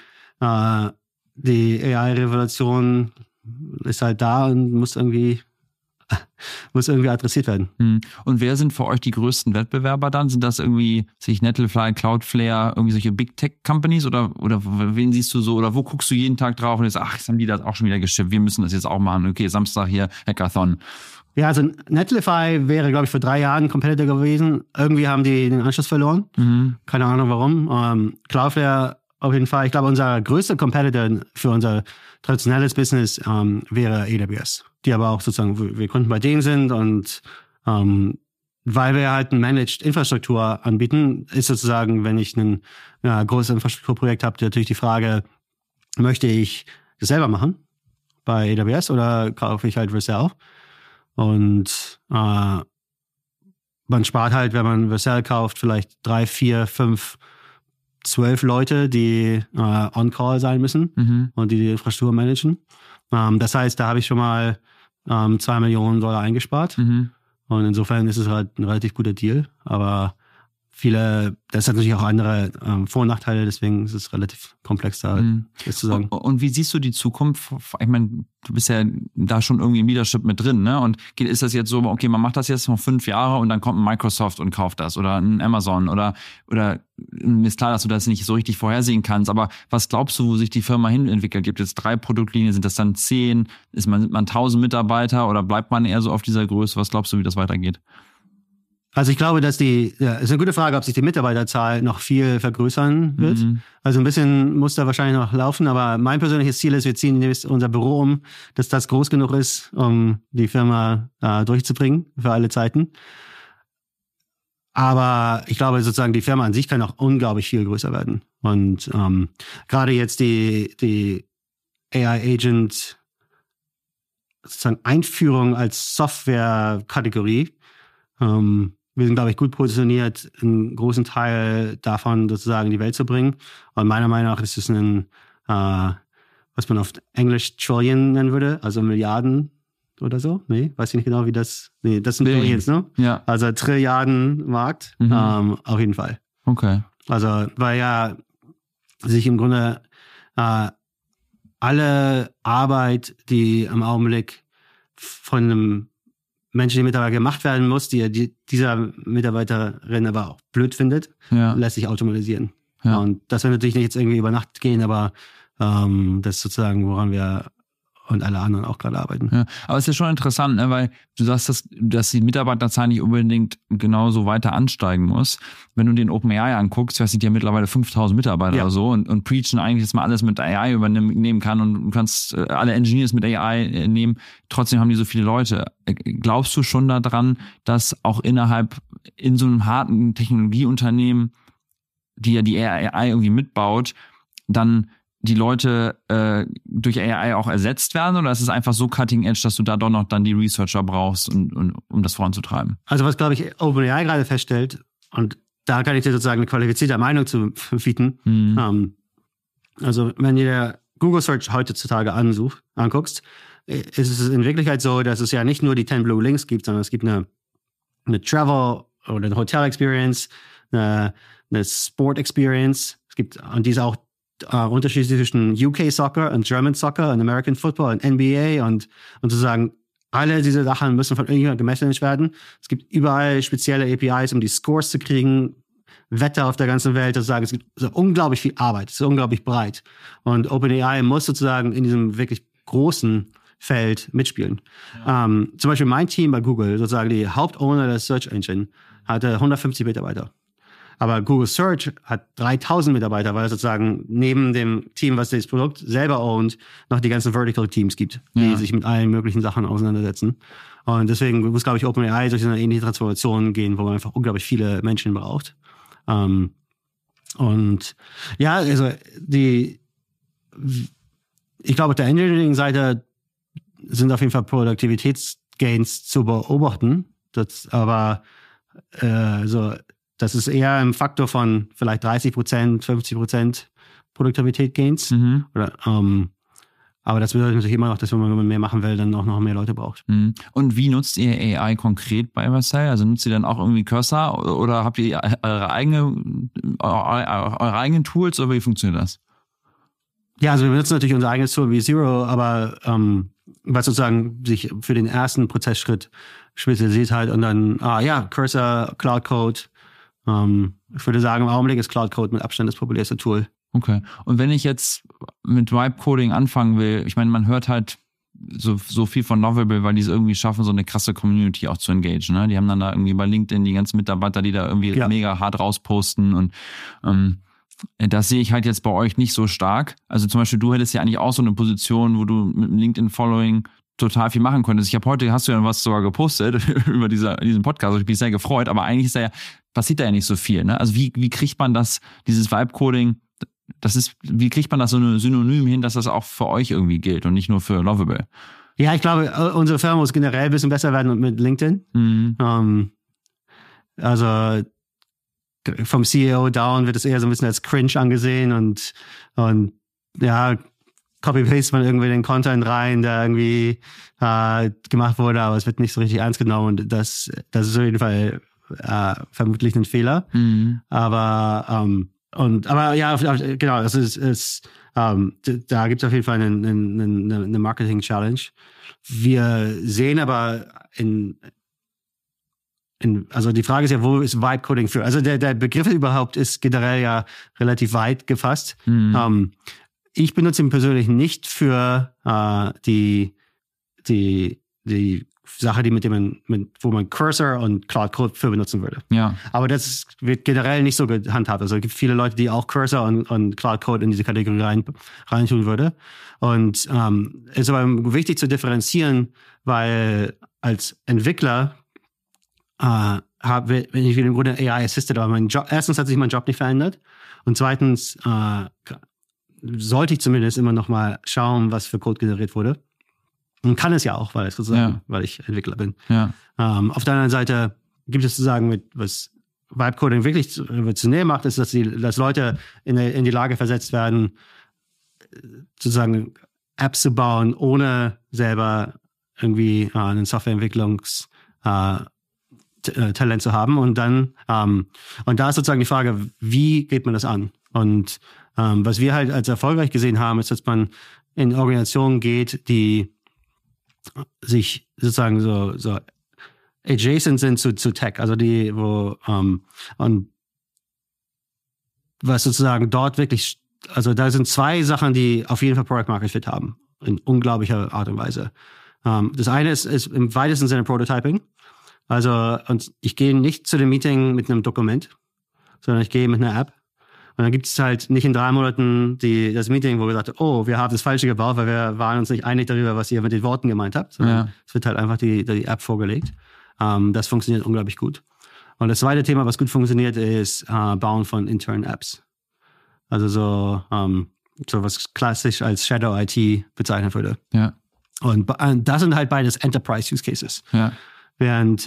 AI-Revolution ist halt da und muss irgendwie adressiert werden. Und wer sind für euch die größten Wettbewerber dann? Sind das irgendwie Netlify, Cloudflare, irgendwie solche Big Tech Companies oder wen siehst du so oder wo guckst du jeden Tag drauf und jetzt jetzt haben die das auch schon wieder geschippt, wir müssen das jetzt auch machen. Okay, Samstag hier Hackathon. Ja, also Netlify wäre, glaube ich, vor 3 Jahren Competitor gewesen. Irgendwie haben die den Anschluss verloren. Keine Ahnung warum. Cloudflare auf jeden Fall. Ich glaube, unser größter Competitor für unser traditionelles Business wäre AWS. Die aber auch sozusagen, wir Kunden bei denen sind und weil wir halt ein Managed Infrastruktur anbieten, ist sozusagen, wenn ich ein großes Infrastrukturprojekt habe, natürlich die Frage, möchte ich das selber machen bei AWS oder kaufe ich halt Vercel? Und man spart halt, wenn man Vercel kauft, vielleicht 3, 4, 5, 12 Leute, die on-call sein müssen und die Infrastruktur managen. Das heißt, da habe ich schon mal $2 Millionen eingespart. Und insofern ist es halt ein relativ guter Deal. Aber das hat natürlich auch andere Vor- und Nachteile, deswegen ist es relativ komplex da, das zu sagen. Und wie siehst du die Zukunft? Ich meine, du bist ja da schon irgendwie im Leadership mit drin, ne? Und ist das jetzt so, okay, man macht das jetzt noch 5 Jahre und dann kommt ein Microsoft und kauft das oder ein Amazon oder ist klar, dass du das nicht so richtig vorhersehen kannst, aber was glaubst du, wo sich die Firma hin entwickelt? Gibt es jetzt 3 Produktlinien, sind das dann 10? Sind man 1000 Mitarbeiter oder bleibt man eher so auf dieser Größe? Was glaubst du, wie das weitergeht? Also ich glaube, dass ist eine gute Frage, ob sich die Mitarbeiterzahl noch viel vergrößern wird. Also ein bisschen muss da wahrscheinlich noch laufen, aber mein persönliches Ziel ist, wir ziehen unser Büro um, dass das groß genug ist, um die Firma durchzubringen für alle Zeiten. Aber ich glaube sozusagen, die Firma an sich kann auch unglaublich viel größer werden. Und gerade jetzt die AI-Agent sozusagen Einführung als Software-Kategorie, wir sind, glaube ich, gut positioniert, einen großen Teil davon sozusagen in die Welt zu bringen. Und meiner Meinung nach ist es was man auf Englisch Trillion nennen würde, also Milliarden oder so. Nee, weiß ich nicht genau, wie das. Nee, das sind Trillions, ne? Ja. Also Trilliarden-Markt, auf jeden Fall. Okay. Also, weil ja sich im Grunde alle Arbeit, die im Augenblick von einem menschliche Mitarbeiter gemacht werden muss, die dieser Mitarbeiterin aber auch blöd findet, lässt sich automatisieren. Ja. Und das wird natürlich nicht jetzt irgendwie über Nacht gehen, aber das ist sozusagen, woran wir und alle anderen auch gerade arbeiten. Ja, aber es ist ja schon interessant, ne, weil du sagst, dass die Mitarbeiterzahl nicht unbedingt genauso weiter ansteigen muss. Wenn du den OpenAI anguckst, das sind ja mittlerweile 5000 Mitarbeiter oder so und preachen eigentlich, dass man alles mit AI übernehmen kann und du kannst alle Engineers mit AI nehmen. Trotzdem haben die so viele Leute. Glaubst du schon daran, dass auch in so einem harten Technologieunternehmen, die ja die AI irgendwie mitbaut, dann die Leute durch AI auch ersetzt werden, oder ist es einfach so cutting edge, dass du da doch noch dann die Researcher brauchst, um das voranzutreiben? Also was, glaube ich, OpenAI gerade feststellt, und da kann ich dir sozusagen eine qualifizierte Meinung zu bieten. Also wenn du dir Google Search heutzutage anguckst, ist es in Wirklichkeit so, dass es ja nicht nur die 10 Blue Links gibt, sondern es gibt eine Travel oder eine Hotel Experience, eine Sport Experience. Es gibt, und die ist auch Unterschiede zwischen UK Soccer und German Soccer und American Football und NBA und sozusagen alle diese Sachen müssen von irgendjemandem gemanagt werden. Es gibt überall spezielle APIs, um die Scores zu kriegen, Wetter auf der ganzen Welt, sozusagen. Es gibt so unglaublich viel Arbeit, es ist unglaublich breit. Und OpenAI muss sozusagen in diesem wirklich großen Feld mitspielen. Ja. Zum Beispiel mein Team bei Google, sozusagen die Hauptowner der Search Engine, hatte 150 Mitarbeiter. Aber Google Search hat 3000 Mitarbeiter, weil es sozusagen neben dem Team, was das Produkt selber ownt, noch die ganzen Vertical Teams gibt, die sich mit allen möglichen Sachen auseinandersetzen. Und deswegen muss, glaube ich, OpenAI durch eine ähnliche Transformation gehen, wo man einfach unglaublich viele Menschen braucht. Und ja, also ich glaube, auf der Engineering-Seite sind auf jeden Fall Produktivitätsgains zu beobachten. Das ist eher im Faktor von vielleicht 30%, 50% Produktivität-Gains. Aber das bedeutet natürlich immer noch, dass wenn man mehr machen will, dann auch noch mehr Leute braucht. Und wie nutzt ihr AI konkret bei Vercel? Also nutzt ihr dann auch irgendwie Cursor oder habt ihr eure eigenen Tools, oder wie funktioniert das? Ja, also wir benutzen natürlich unser eigenes Tool wie Zero, aber was sozusagen sich für den ersten Prozessschritt spezialisiert hat und dann, Cursor, Cloud Code. Ich würde sagen, im Augenblick ist Cloud Code mit Abstand das populärste Tool. Okay. Und wenn ich jetzt mit Vibe Coding anfangen will, ich meine, man hört halt so viel von Lovable, weil die es irgendwie schaffen, so eine krasse Community auch zu engagen. Ne? Die haben dann da irgendwie bei LinkedIn die ganzen Mitarbeiter, die da irgendwie mega hart rausposten, und das sehe ich halt jetzt bei euch nicht so stark. Also zum Beispiel, du hättest ja eigentlich auch so eine Position, wo du mit dem LinkedIn-Following total viel machen könntest. Hast du ja was sogar gepostet über diesen Podcast, also ich bin sehr gefreut, aber eigentlich passiert da ja nicht so viel. Ne? Also wie kriegt man dieses Vibe-Coding, wie kriegt man das so ein Synonym hin, dass das auch für euch irgendwie gilt und nicht nur für Lovable? Ja, ich glaube, unsere Firma muss generell ein bisschen besser werden mit LinkedIn. Also vom CEO down wird es eher so ein bisschen als cringe angesehen und ja, copy-paste man irgendwie den Content rein, der irgendwie gemacht wurde, aber es wird nicht so richtig ernst genommen, und das ist auf jeden Fall vermutlich ein Fehler. Aber ja, genau, das ist da gibt es auf jeden Fall eine Marketing-Challenge. Wir sehen aber also die Frage ist ja, wo ist Vibe-Coding für? Also der Begriff überhaupt ist generell ja relativ weit gefasst. Ich benutze ihn persönlich nicht für die Sache, wo man Cursor und Cloud Code für benutzen würde. Ja. Aber das wird generell nicht so gehandhabt. Also es gibt viele Leute, die auch Cursor und Cloud Code in diese Kategorie reintun würde. Und ist aber wichtig zu differenzieren, weil als Entwickler wenn ich im Grunde AI assisted, aber erstens hat sich mein Job nicht verändert, und zweitens sollte ich zumindest immer noch mal schauen, was für Code generiert wurde. Und kann es ja auch, weil ich Entwickler bin. Ja. Auf der anderen Seite gibt es sozusagen, was Vibe Coding wirklich zu näher macht, ist, dass Leute in die Lage versetzt werden, sozusagen Apps zu bauen, ohne selber irgendwie einen Softwareentwicklungstalent zu haben. Und dann und da ist sozusagen die Frage, wie geht man das an? Und was wir halt als erfolgreich gesehen haben, ist, dass man in Organisationen geht, die sich sozusagen so adjacent sind zu Tech, also und was sozusagen dort wirklich, also da sind zwei Sachen, die auf jeden Fall Product Market Fit haben, in unglaublicher Art und Weise. Das eine ist im weitesten Sinne Prototyping. Also, und ich gehe nicht zu dem Meeting mit einem Dokument, sondern ich gehe mit einer App. Und dann gibt es halt nicht in 3 Monaten das Meeting, wo wir sagten, oh, wir haben das Falsche gebaut, weil wir waren uns nicht einig darüber, was ihr mit den Worten gemeint habt, sondern es wird halt einfach die App vorgelegt. Das funktioniert unglaublich gut. Und das zweite Thema, was gut funktioniert, ist Bauen von internen Apps. Also so was klassisch als Shadow IT bezeichnet würde. Ja. Und das sind halt beides Enterprise Use Cases. Ja. Während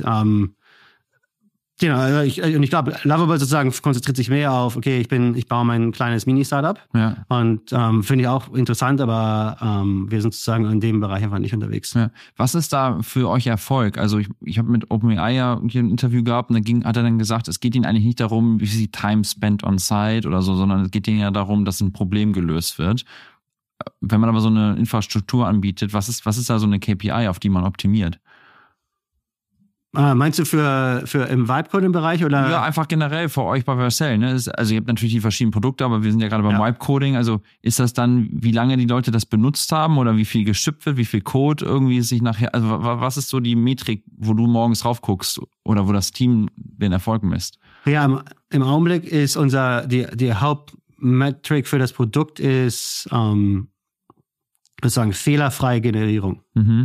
ich glaube, Lovable sozusagen konzentriert sich mehr auf, okay, ich baue mein kleines Mini-Startup. Ja. Und finde ich auch interessant, aber wir sind sozusagen in dem Bereich einfach nicht unterwegs. Ja. Was ist da für euch Erfolg? Also ich habe mit OpenAI ja hier ein Interview gehabt und da hat er dann gesagt, es geht ihnen eigentlich nicht darum, wie viel Time spent on site oder so, sondern es geht ihnen ja darum, dass ein Problem gelöst wird. Wenn man aber so eine Infrastruktur anbietet, was ist da so eine KPI, auf die man optimiert? Meinst du für im Vibe-Coding-Bereich oder? Ja, einfach generell für euch bei Vercel. Ne? Also ihr habt natürlich die verschiedenen Produkte, aber wir sind ja gerade beim Vibe-Coding. Also ist das dann, wie lange die Leute das benutzt haben oder wie viel geschippt wird, wie viel Code irgendwie sich nachher, also was ist so die Metrik, wo du morgens drauf guckst oder wo das Team den Erfolg misst? Ja, im Augenblick ist die Hauptmetrik für das Produkt ist sozusagen fehlerfreie Generierung.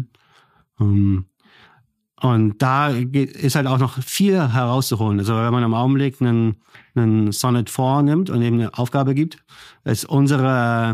Und da ist halt auch noch viel herauszuholen. Also wenn man im Augenblick einen Sonnet 4 nimmt und eben eine Aufgabe gibt, ist unsere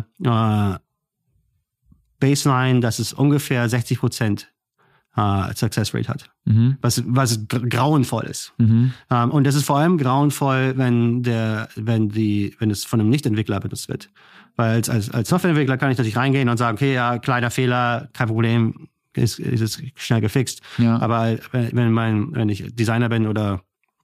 Baseline, dass es ungefähr 60% Success Rate hat. Was grauenvoll ist. Und das ist vor allem grauenvoll, wenn es von einem Nicht-Entwickler benutzt wird. Weil als Softwareentwickler kann ich natürlich reingehen und sagen, okay, ja, kleiner Fehler, kein Problem, ist es schnell gefixt. Ja. Aber wenn ich Designer bin oder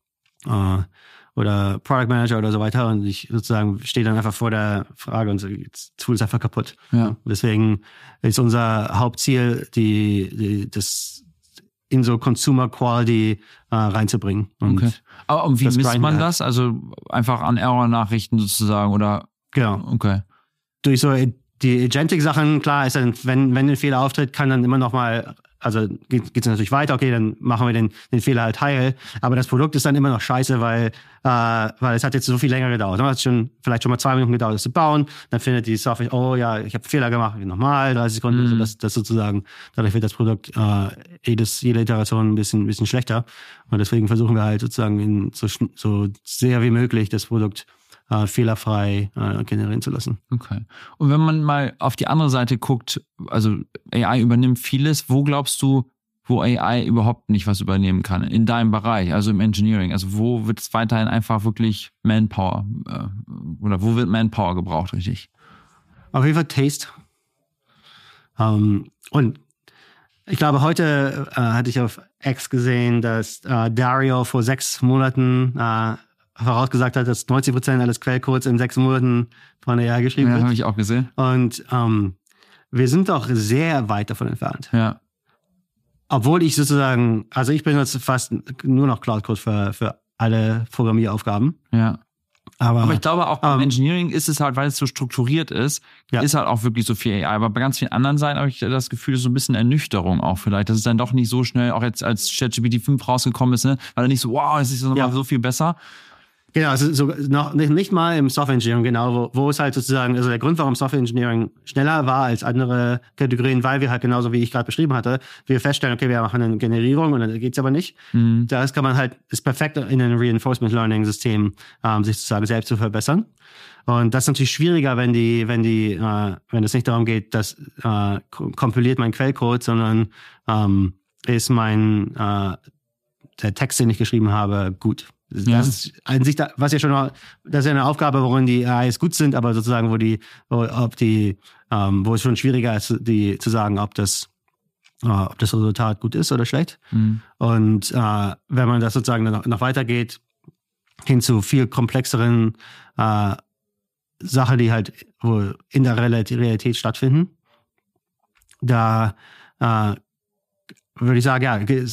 Product Manager oder so weiter und ich sozusagen stehe dann einfach vor der Frage und so, das Tool ist einfach kaputt. Ja. Deswegen ist unser Hauptziel, das in so Consumer Quality reinzubringen. Okay. Aber und wie misst man das? Also einfach an Error-Nachrichten sozusagen oder? Genau. Okay. Durch so die Agentic-Sachen, klar, ist dann, wenn ein Fehler auftritt, kann dann immer noch mal, also geht's natürlich weiter, okay, dann machen wir den Fehler halt heil. Aber das Produkt ist dann immer noch scheiße, weil es hat jetzt so viel länger gedauert. Es hat vielleicht schon mal 2 Minuten gedauert, das zu bauen. Dann findet die Software, oh ja, ich habe Fehler gemacht, nochmal 30 Sekunden. Also das sozusagen, dadurch wird das Produkt jede Iteration ein bisschen schlechter. Und deswegen versuchen wir halt sozusagen so sehr wie möglich das Produkt fehlerfrei generieren zu lassen. Okay. Und wenn man mal auf die andere Seite guckt, also AI übernimmt vieles, wo glaubst du, wo AI überhaupt nicht was übernehmen kann? In deinem Bereich, also im Engineering. Also wo wird es weiterhin einfach wirklich Manpower oder wo wird Manpower gebraucht, richtig? Auf jeden Fall Taste. Und ich glaube, heute hatte ich auf X gesehen, dass Dario vor 6 Monaten vorausgesagt hat, dass 90% alles Quellcodes in 6 Monaten von AI geschrieben wird. Ja, habe ich auch gesehen. Und wir sind doch sehr weit davon entfernt. Ja. Obwohl ich sozusagen, also ich benutze fast nur noch Cloud Code für alle Programmieraufgaben. Ja. Aber ich glaube auch beim Engineering ist es halt, weil es so strukturiert ist, ist halt auch wirklich so viel AI. Aber bei ganz vielen anderen Seiten habe ich das Gefühl, so ein bisschen Ernüchterung auch vielleicht, dass es dann doch nicht so schnell, auch jetzt als ChatGPT 5 rausgekommen ist, ne, weil er nicht so, wow, es ist nochmal so viel besser. Genau, also so noch nicht mal im Software Engineering, genau, wo es halt sozusagen, also der Grund, warum Software Engineering schneller war als andere Kategorien, weil wir halt genauso wie ich gerade beschrieben hatte, wir feststellen, okay, wir machen eine Generierung und dann geht's aber nicht. Das kann man halt, ist perfekt in einem Reinforcement Learning System, sich sozusagen selbst zu verbessern. Und das ist natürlich schwieriger, wenn es nicht darum geht, dass kompiliert mein Quellcode, sondern ist der Text, den ich geschrieben habe, gut. Das ist an sich, das ist ja eine Aufgabe, worin die AIs gut sind, aber sozusagen, wo es schon schwieriger ist, zu sagen, ob das Resultat gut ist oder schlecht. Und wenn man das sozusagen noch weitergeht, hin zu viel komplexeren Sachen, die halt wohl in der Realität stattfinden, da würde ich sagen, ja,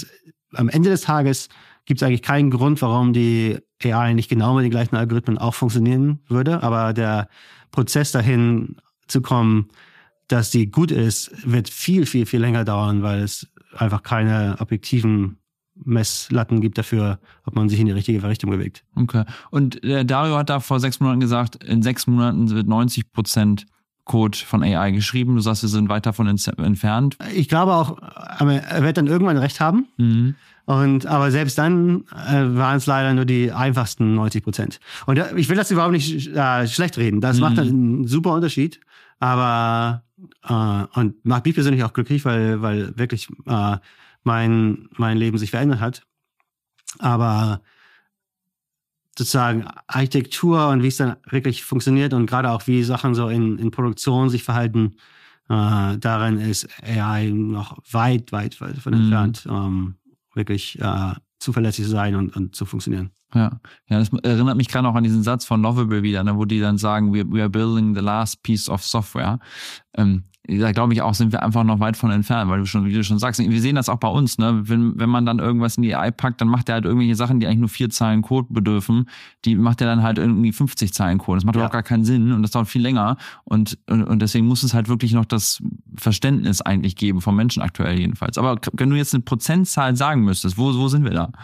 am Ende des Tages gibt es eigentlich keinen Grund, warum die AI nicht genau mit den gleichen Algorithmen auch funktionieren würde. Aber der Prozess dahin zu kommen, dass die gut ist, wird viel, viel, viel länger dauern, weil es einfach keine objektiven Messlatten gibt dafür, ob man sich in die richtige Richtung bewegt. Okay. Und Dario hat da vor 6 Monaten gesagt, in 6 Monaten wird 90% Code von AI geschrieben. Du sagst, wir sind weit davon entfernt. Ich glaube auch, er wird dann irgendwann recht haben. Mhm. Aber selbst dann waren es leider nur die einfachsten 90%. Und ich will das überhaupt nicht schlecht reden. Das macht einen super Unterschied. Aber und macht mich persönlich auch glücklich, weil wirklich mein Leben sich verändert hat. Aber sozusagen Architektur und wie es dann wirklich funktioniert und gerade auch wie Sachen so in Produktion sich verhalten, darin ist AI noch weit, weit von entfernt, wirklich zuverlässig zu sein und zu funktionieren. Ja, das erinnert mich gerade auch an diesen Satz von Lovable wieder, ne, wo die dann sagen, we are building the last piece of software. Da glaube ich auch, sind wir einfach noch weit von entfernt, weil wie du schon sagst, wir sehen das auch bei uns, ne? Wenn man dann irgendwas in die AI packt, dann macht er halt irgendwelche Sachen, die eigentlich nur 4 Zeilen Code bedürfen, die macht er dann halt irgendwie 50 Zeilen Code. Das macht überhaupt gar keinen Sinn und das dauert viel länger und deswegen muss es halt wirklich noch das Verständnis eigentlich geben, vom Menschen aktuell jedenfalls. Aber wenn du jetzt eine Prozentzahl sagen müsstest, wo sind wir da?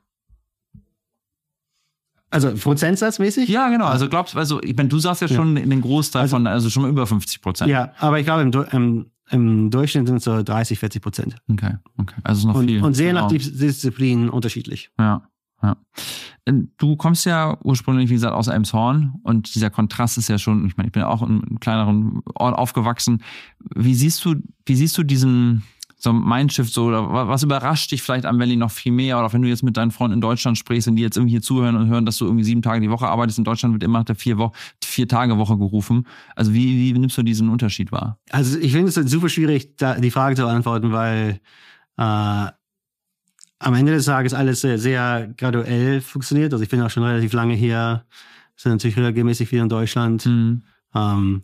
Also prozentsatzmäßig? Ja, genau. Also ich meine, du sagst ja schon in den Großteil von, also schon mal über 50%. Ja, aber ich glaube im Durchschnitt sind es so 30-40%. Okay. Also ist noch viel. Und sehr nach Disziplinen unterschiedlich. Ja. Du kommst ja ursprünglich, wie gesagt, aus Elmshorn und dieser Kontrast ist ja schon, ich meine, ich bin auch in einem kleineren Ort aufgewachsen. Wie siehst du diesen so Mindshift, so, oder was überrascht dich vielleicht am Valley noch viel mehr? Oder wenn du jetzt mit deinen Freunden in Deutschland sprichst und die jetzt irgendwie hier zuhören und hören, dass du irgendwie 7 Tage die Woche arbeitest, in Deutschland wird immer nach der 4-Tage-Woche gerufen. Also wie nimmst du diesen Unterschied wahr? Also ich finde es super schwierig, die Frage zu beantworten, weil am Ende des Tages alles sehr, sehr graduell funktioniert. Also ich bin auch schon relativ lange hier, sind natürlich regelmäßig wieder in Deutschland. Und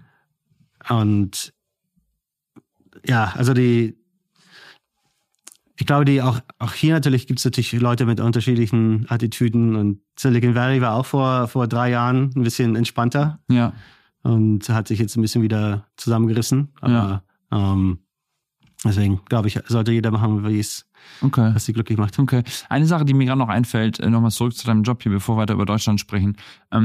ja, also ich glaube, auch hier natürlich gibt es natürlich Leute mit unterschiedlichen Attitüden und Silicon Valley war auch vor 3 Jahren ein bisschen entspannter. Ja. Und hat sich jetzt ein bisschen wieder zusammengerissen. Aber deswegen glaube ich, sollte jeder machen, was sie glücklich macht. Okay. Eine Sache, die mir gerade noch einfällt, nochmal zurück zu deinem Job hier, bevor wir weiter über Deutschland sprechen.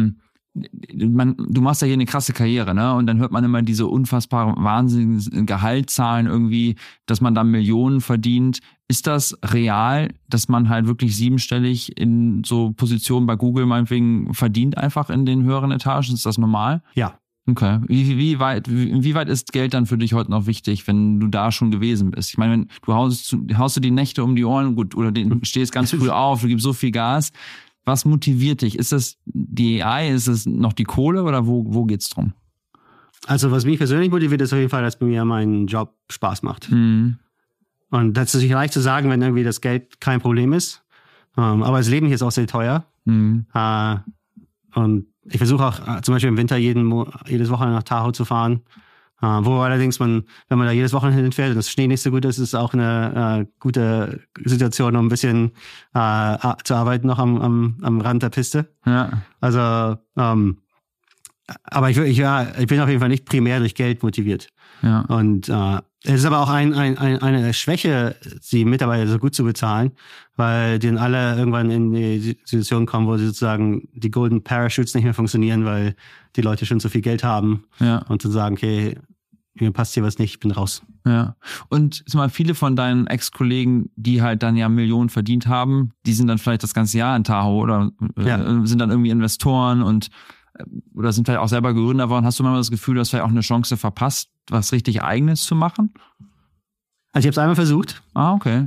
Du machst ja hier eine krasse Karriere, ne? Und dann hört man immer diese unfassbaren, wahnsinnigen Gehaltszahlen irgendwie, dass man da Millionen verdient. Ist das real, dass man halt wirklich 7-stellig in so Positionen bei Google meinetwegen verdient einfach in den höheren Etagen? Ist das normal? Ja. Okay. Inwieweit ist Geld dann für dich heute noch wichtig, wenn du da schon gewesen bist? Ich meine, du haust du die Nächte um die Ohren, gut, oder stehst ganz früh auf, du gibst so viel Gas. Was motiviert dich? Ist das die AI? Ist es noch die Kohle oder wo geht's drum? Also was mich persönlich motiviert, ist auf jeden Fall, dass mir mein Job Spaß macht. Und das ist natürlich leicht zu sagen, wenn irgendwie das Geld kein Problem ist. Aber das Leben hier ist auch sehr teuer. Und ich versuche auch zum Beispiel im Winter jedes Wochenende nach Tahoe zu fahren. Wo allerdings wenn man da jedes Wochenende hinfährt und das Schnee nicht so gut ist, ist es auch eine gute Situation, um ein bisschen zu arbeiten noch am Rand der Piste. Ja. Also, aber ich bin auf jeden Fall nicht primär durch Geld motiviert. Ja. Und es ist aber auch eine Schwäche, die Mitarbeiter so gut zu bezahlen, weil die dann alle irgendwann in die Situation kommen, wo sie sozusagen die Golden Parachutes nicht mehr funktionieren, weil die Leute schon so viel Geld haben und dann sagen, okay, mir passt hier was nicht, ich bin raus. Ja. Und sag mal, viele von deinen Ex-Kollegen, die halt dann ja Millionen verdient haben, die sind dann vielleicht das ganze Jahr in Tahoe oder sind dann irgendwie Investoren oder sind vielleicht auch selber Gründer geworden. Hast du manchmal das Gefühl, du hast vielleicht auch eine Chance verpasst, was richtig Eigenes zu machen? Also ich habe es einmal versucht. Ah, okay.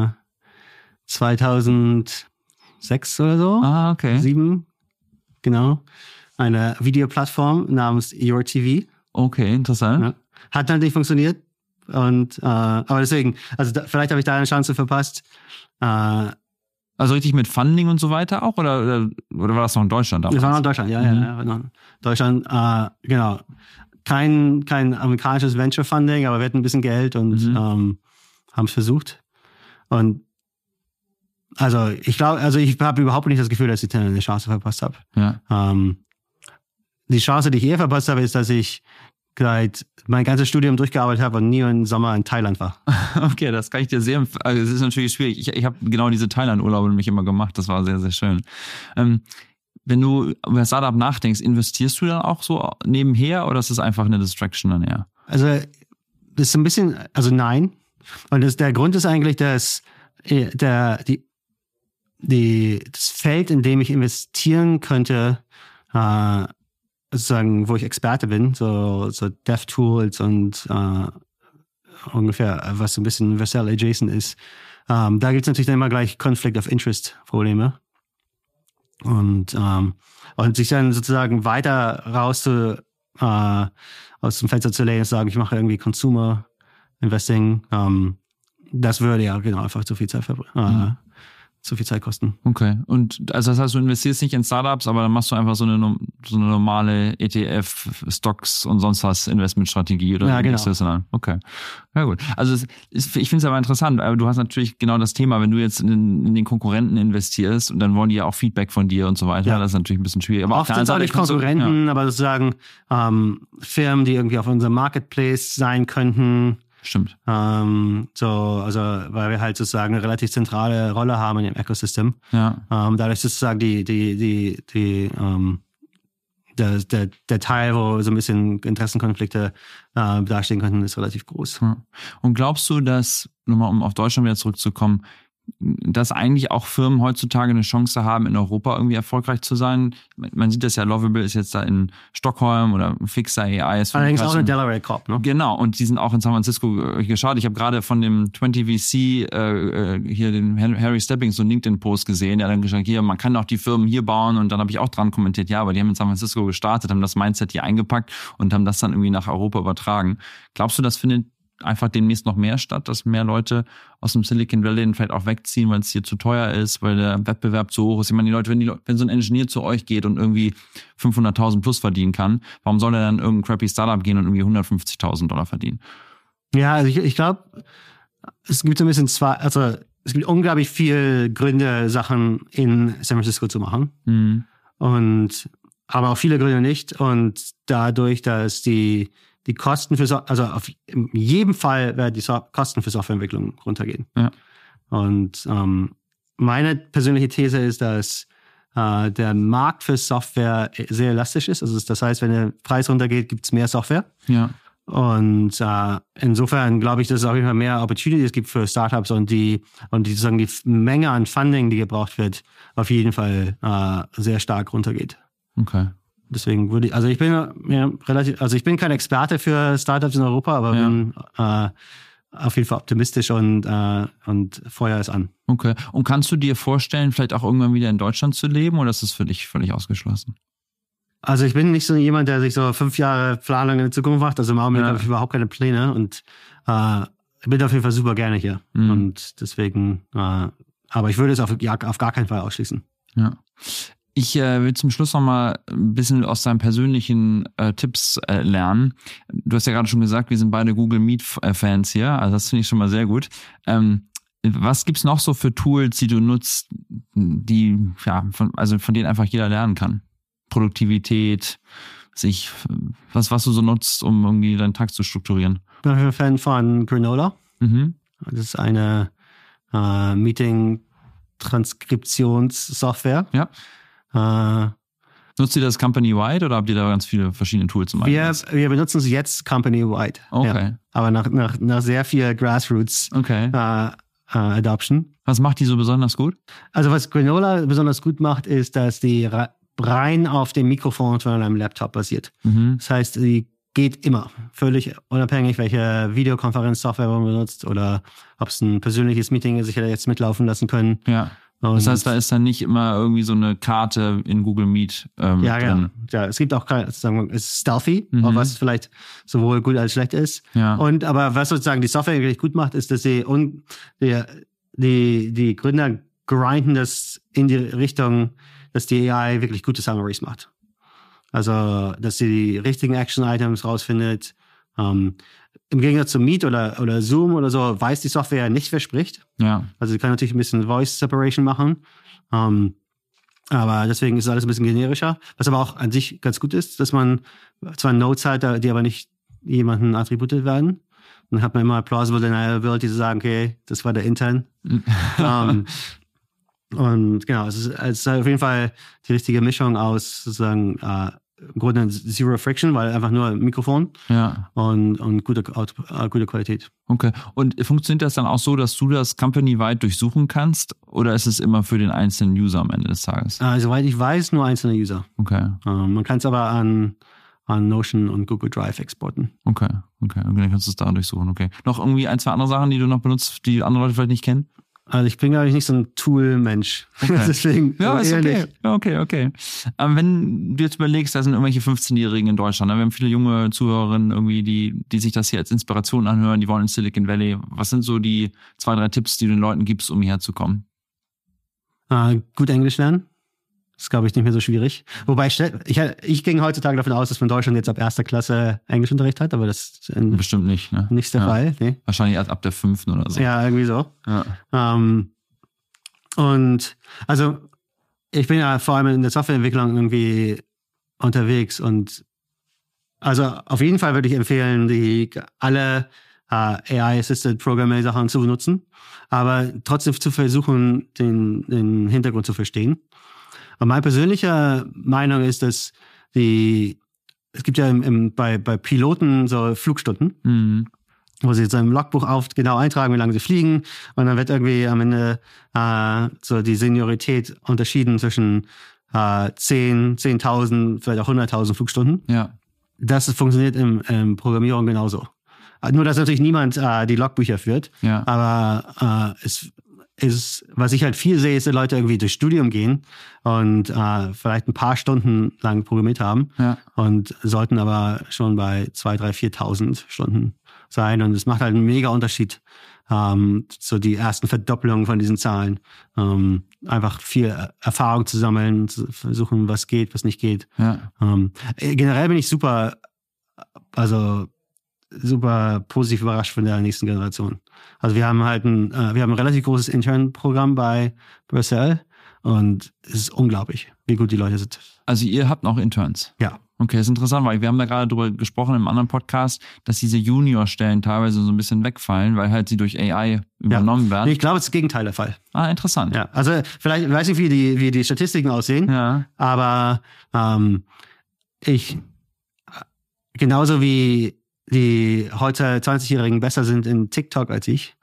2006 oder so. Ah, okay. 7, genau. Eine Videoplattform namens Your TV. Okay, interessant. Ja. Hat dann nicht funktioniert. Aber deswegen, also vielleicht habe ich da eine Chance verpasst. Also richtig mit Funding und so weiter auch? Oder war das noch in Deutschland damals? Das war noch in Deutschland, ja, noch in Deutschland, genau. Kein amerikanisches Venture Funding, aber wir hatten ein bisschen Geld und haben es versucht. Und Also ich glaube, ich habe überhaupt nicht das Gefühl, dass ich eine Chance verpasst habe. Ja. Die Chance, die ich eher verpasst habe, ist, dass ich seit mein ganzes Studium durchgearbeitet habe und nie im Sommer in Thailand war. Okay, das kann ich dir sehr empfehlen. Also es ist natürlich schwierig. Ich habe genau diese Thailand-Urlaube nämlich immer gemacht. Das war sehr, sehr schön. Wenn du über Startup nachdenkst, investierst du dann auch so nebenher oder ist das einfach eine Distraction dann eher? Also das ist ein bisschen, also nein. Und der Grund ist eigentlich, dass das Feld, in dem ich investieren könnte, sozusagen, wo ich Experte bin, so DevTools und ungefähr, was so ein bisschen Vercel adjacent ist, da gibt es natürlich dann immer gleich Conflict of Interest Probleme. Und sich dann sozusagen weiter raus aus dem Fenster zu lehnen und sagen, ich mache irgendwie Consumer Investing, das würde ja genau einfach zu viel Zeit kosten. Okay. Und also das heißt, du investierst nicht in Startups, aber dann machst du einfach so eine normale ETF, Stocks und sonst was Investmentstrategie oder? Ja, genau. Okay. Ja, gut. Also ich finde es aber interessant, aber du hast natürlich genau das Thema, wenn du jetzt in den Konkurrenten investierst und dann wollen die ja auch Feedback von dir und so weiter. Ja. Das ist natürlich ein bisschen schwierig. Aber oft sind es auch nicht Konkurrenten, aber sozusagen Firmen, die irgendwie auf unserem Marketplace sein könnten. Stimmt. Weil wir halt sozusagen eine relativ zentrale Rolle haben in dem Ecosystem. Ja. Dadurch sozusagen der Teil, wo so ein bisschen Interessenkonflikte dastehen könnten, ist relativ groß. Ja. Und glaubst du, dass, nochmal um auf Deutschland wieder zurückzukommen, dass eigentlich auch Firmen heutzutage eine Chance haben, in Europa irgendwie erfolgreich zu sein? Man sieht das ja, Lovable ist jetzt da in Stockholm oder Fixer AI ist. Allerdings auch eine Delaware Corp, ne? Genau, und die sind auch in San Francisco geschaut. Ich habe gerade von dem 20VC hier den Harry Stepping so einen LinkedIn-Post gesehen, der hat dann gesagt, hier, man kann auch die Firmen hier bauen und dann habe ich auch dran kommentiert, ja, aber die haben in San Francisco gestartet, haben das Mindset hier eingepackt und haben das dann irgendwie nach Europa übertragen. Glaubst du, das findet einfach demnächst noch mehr statt, dass mehr Leute aus dem Silicon Valley vielleicht auch wegziehen, weil es hier zu teuer ist, weil der Wettbewerb zu hoch ist? Ich meine, wenn so ein Ingenieur zu euch geht und irgendwie 500.000 plus verdienen kann, warum soll er dann irgendein crappy Startup gehen und irgendwie $150.000 verdienen? Ja, also ich glaube, es gibt so ein bisschen es gibt unglaublich viele Gründe, Sachen in San Francisco zu machen. Mhm. Aber auch viele Gründe nicht. Und dadurch, dass die Kosten in jedem Fall werden die Kosten für Softwareentwicklung runtergehen. Ja. Und meine persönliche These ist, dass der Markt für Software sehr elastisch ist. Also das heißt, wenn der Preis runtergeht, gibt es mehr Software. Ja. Und insofern glaube ich, dass es auf jeden Fall mehr Opportunities gibt für Startups und die sozusagen die Menge an Funding, die gebraucht wird, auf jeden Fall sehr stark runtergeht. Okay. Deswegen ich bin kein Experte für Startups in Europa, aber bin auf jeden Fall optimistisch und Feuer ist an. Okay. Und kannst du dir vorstellen, vielleicht auch irgendwann wieder in Deutschland zu leben oder ist das für dich völlig ausgeschlossen? Also ich bin nicht so jemand, der sich so 5 Jahre Planung in die Zukunft macht. Also im Augenblick habe ich überhaupt keine Pläne und ich bin auf jeden Fall super gerne hier. Mhm. Und deswegen, aber ich würde es auf gar keinen Fall ausschließen. Ja. Ich will zum Schluss noch mal ein bisschen aus deinen persönlichen Tipps lernen. Du hast ja gerade schon gesagt, wir sind beide Google Meet-Fans hier. Also das finde ich schon mal sehr gut. Was gibt's noch so für Tools, die du nutzt, die von denen einfach jeder lernen kann? Produktivität, was du so nutzt, um irgendwie deinen Tag zu strukturieren? Ich bin ein Fan von Granola. Mhm. Das ist eine Meeting-Transkriptionssoftware. Ja. Nutzt ihr das company-wide oder habt ihr da ganz viele verschiedene Tools im Einsatz? Wir benutzen es jetzt company-wide. Okay. Ja. Aber nach sehr viel Grassroots Adoption. Was macht die so besonders gut? Also was Granola besonders gut macht, ist, dass die rein auf dem Mikrofon von einem Laptop basiert. Mhm. Das heißt, die geht immer, völlig unabhängig, welche Videokonferenzsoftware man benutzt oder ob es ein persönliches Meeting ist, ich hätte jetzt mitlaufen lassen können. Ja. Das heißt, da ist dann nicht immer irgendwie so eine Karte in Google Meet drin. Ja, es gibt auch keine, sozusagen, es ist stealthy, was vielleicht sowohl gut als schlecht ist. Ja. Aber was sozusagen die Software wirklich gut macht, ist, dass die Gründer grinden das in die Richtung, dass die AI wirklich gute Summaries macht. Also, dass sie die richtigen Action-Items rausfindet. im Gegensatz zu Meet oder Zoom oder so, weiß die Software nicht, wer spricht. Ja. Also sie kann natürlich ein bisschen Voice Separation machen. Aber deswegen ist alles ein bisschen generischer. Was aber auch an sich ganz gut ist, dass man zwar Nodes hat, die aber nicht jemanden attributed werden. Dann hat man immer plausible deniability zu sagen, okay, das war der Intern. Und genau, es ist auf jeden Fall die richtige Mischung aus sozusagen im Grunde Zero Friction, weil einfach nur Mikrofon und gute Qualität. Okay. Und funktioniert das dann auch so, dass du das company-weit durchsuchen kannst oder ist es immer für den einzelnen User am Ende des Tages? Soweit ich weiß, nur einzelne User. Okay. Man kann es aber an Notion und Google Drive exporten. Okay. Und dann kannst du es da durchsuchen. Okay. Noch irgendwie 1, 2 andere Sachen, die du noch benutzt, die andere Leute vielleicht nicht kennen? Also ich bin, glaube ich, nicht so ein Tool-Mensch. Okay. Deswegen ja, ist okay. Nicht. Okay. Wenn du jetzt überlegst, da sind irgendwelche 15-Jährigen in Deutschland, wir haben viele junge Zuhörerinnen irgendwie, die sich das hier als Inspiration anhören, die wollen in Silicon Valley. Was sind so die 2, 3 Tipps, die du den Leuten gibst, um hierher zu kommen? Gut Englisch lernen. Das ist, glaube ich, nicht mehr so schwierig. Wobei ich ging heutzutage davon aus, dass man in Deutschland jetzt ab 1. Klasse Englischunterricht hat, aber das ist bestimmt nicht, ne? Nicht der Fall. Nee. Wahrscheinlich erst ab der 5. oder so. Ja, irgendwie so. Ja. Und also ich bin ja vor allem in der Softwareentwicklung irgendwie unterwegs und also auf jeden Fall würde ich empfehlen, alle AI-Assisted Programming-Sachen zu benutzen, aber trotzdem zu versuchen, den Hintergrund zu verstehen. Und meine persönliche Meinung ist, dass es gibt ja bei Piloten so Flugstunden, wo sie jetzt im Logbuch genau eintragen, wie lange sie fliegen. Und dann wird irgendwie am Ende so die Seniorität unterschieden zwischen 10.000, vielleicht auch 100.000 Flugstunden. Ja. Das funktioniert in Programmierung genauso. Nur, dass natürlich niemand die Logbücher führt. Ja. Aber was ich halt viel sehe, ist, dass Leute irgendwie durchs Studium gehen und vielleicht ein paar Stunden lang programmiert haben und sollten aber schon bei 2.000, 3.000, 4.000 Stunden sein. Und es macht halt einen mega Unterschied, so die ersten Verdoppelungen von diesen Zahlen. Einfach viel Erfahrung zu sammeln, zu versuchen, was geht, was nicht geht. Ja. Generell bin ich super positiv überrascht von der nächsten Generation. Also wir haben halt ein relativ großes Intern-Programm bei Vercel und es ist unglaublich, wie gut die Leute sind. Also ihr habt noch Interns? Ja. Okay, ist interessant, weil wir haben da gerade drüber gesprochen im anderen Podcast, dass diese Junior-Stellen teilweise so ein bisschen wegfallen, weil halt sie durch AI übernommen werden. Ich glaube, es ist das Gegenteil der Fall. Interessant. Ja, also vielleicht, ich weiß nicht, wie die Statistiken aussehen, aber genauso wie die heute 20-Jährigen besser sind in TikTok als ich,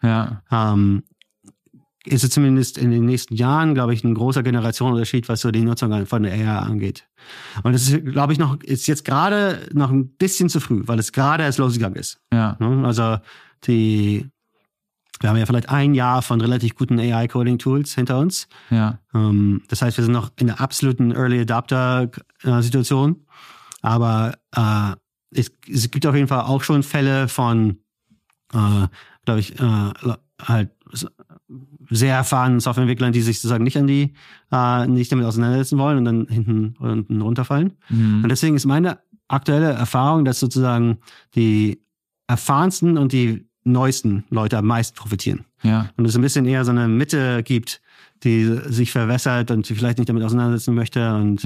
ist es zumindest in den nächsten Jahren, glaube ich, ein großer Generationenunterschied, was so die Nutzung von der AI angeht. Und das ist, glaube ich, ist jetzt gerade noch ein bisschen zu früh, weil es gerade erst losgegangen ist. Ja. Also wir haben ja vielleicht 1 Jahr von relativ guten AI-Coding-Tools hinter uns. Ja. Das heißt, wir sind noch in der absoluten Early Adapter-Situation. Aber es gibt auf jeden Fall auch schon Fälle von, glaube ich, halt sehr erfahrenen Softwareentwicklern, die sich sozusagen nicht damit auseinandersetzen wollen und dann hinten runterfallen. Und deswegen ist meine aktuelle Erfahrung, dass sozusagen die erfahrensten und die neuesten Leute am meisten profitieren. Ja. Und es ein bisschen eher so eine Mitte gibt, die sich verwässert und die vielleicht nicht damit auseinandersetzen möchte und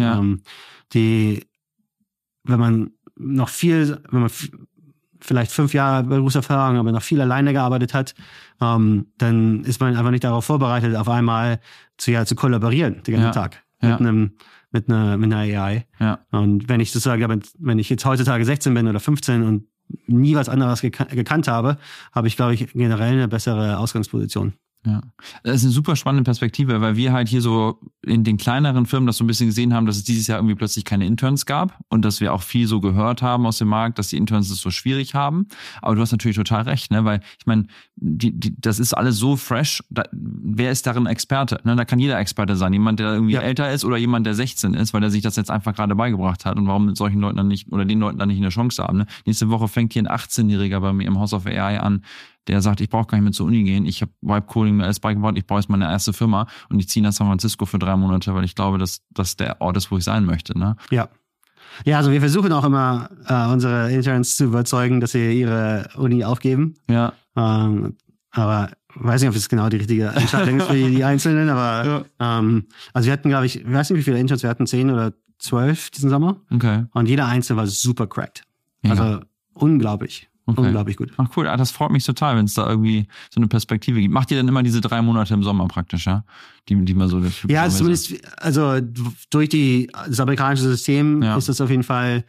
wenn man vielleicht 5 Jahre Berufserfahrung, aber noch viel alleine gearbeitet hat, dann ist man einfach nicht darauf vorbereitet, auf einmal zu kollaborieren den ganzen Tag mit einer AI. Ja. Und wenn ich jetzt heutzutage 16 bin oder 15 und nie was anderes gekannt habe ich, glaube ich, generell eine bessere Ausgangsposition. Ja, das ist eine super spannende Perspektive, weil wir halt hier so in den kleineren Firmen das so ein bisschen gesehen haben, dass es dieses Jahr irgendwie plötzlich keine Interns gab und dass wir auch viel so gehört haben aus dem Markt, dass die Interns es so schwierig haben. Aber du hast natürlich total recht, ne? Weil ich meine, das ist alles so fresh. Wer ist darin Experte? Ne? Da kann jeder Experte sein. Jemand, der irgendwie älter ist oder jemand, der 16 ist, weil der sich das jetzt einfach gerade beigebracht hat. Und warum mit solchen Leuten dann nicht oder den Leuten dann nicht eine Chance haben? Ne? Nächste Woche fängt hier ein 18-Jähriger bei mir im House of AI an, der sagt, ich brauche gar nicht mehr zur Uni gehen, ich habe Vibe-Coding mir alles beigebracht, ich baue jetzt meine erste Firma und ich ziehe nach San Francisco für 3 Monate, weil ich glaube, dass das der Ort ist, wo ich sein möchte. Ne? Ja. Ja, also wir versuchen auch immer, unsere Interns zu überzeugen, dass sie ihre Uni aufgeben. Ja. Aber weiß nicht, ob es genau die richtige Entscheidung ist für die Einzelnen, aber also wir hatten, glaube ich weiß nicht, wie viele Interns, wir hatten 10 oder 12 diesen Sommer. Okay. Und jeder Einzelne war super cracked. Ja. Also unglaublich. Okay. Unglaublich gut. Ach cool, das freut mich total, wenn es da irgendwie so eine Perspektive gibt. Macht ihr dann immer diese 3 Monate im Sommer praktisch, ja? Die man so... Ja, zumindest, also durch das amerikanische System ist das auf jeden Fall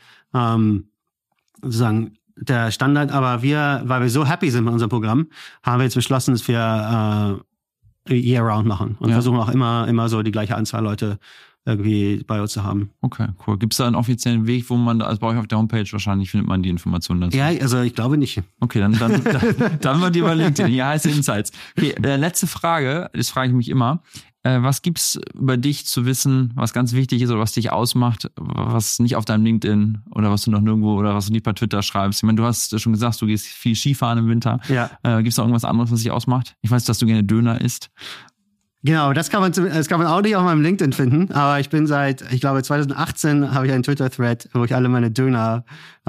sozusagen der Standard. Aber weil wir so happy sind mit unserem Programm, haben wir jetzt beschlossen, dass wir year-round machen. Und versuchen auch immer so die gleiche Anzahl Leute irgendwie bei uns zu haben. Okay, cool. Gibt es da einen offiziellen Weg, wo man, also bei euch auf der Homepage wahrscheinlich findet man die Informationen dazu? Ja, also ich glaube nicht. Okay, dann mal die über LinkedIn. Hier heißt Insights. Okay, letzte Frage, das frage ich mich immer. Was gibt's über dich zu wissen, was ganz wichtig ist oder was dich ausmacht, was nicht auf deinem LinkedIn oder was du noch nirgendwo oder was du nicht bei Twitter schreibst? Ich meine, du hast schon gesagt, du gehst viel Skifahren im Winter. Ja. Gibt's noch irgendwas anderes, was dich ausmacht? Ich weiß, dass du gerne Döner isst. Genau, das kann man auch nicht auf meinem LinkedIn finden, aber ich bin ich glaube 2018 habe ich einen Twitter-Thread, wo ich alle meine Döner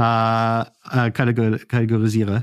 kategorisiere.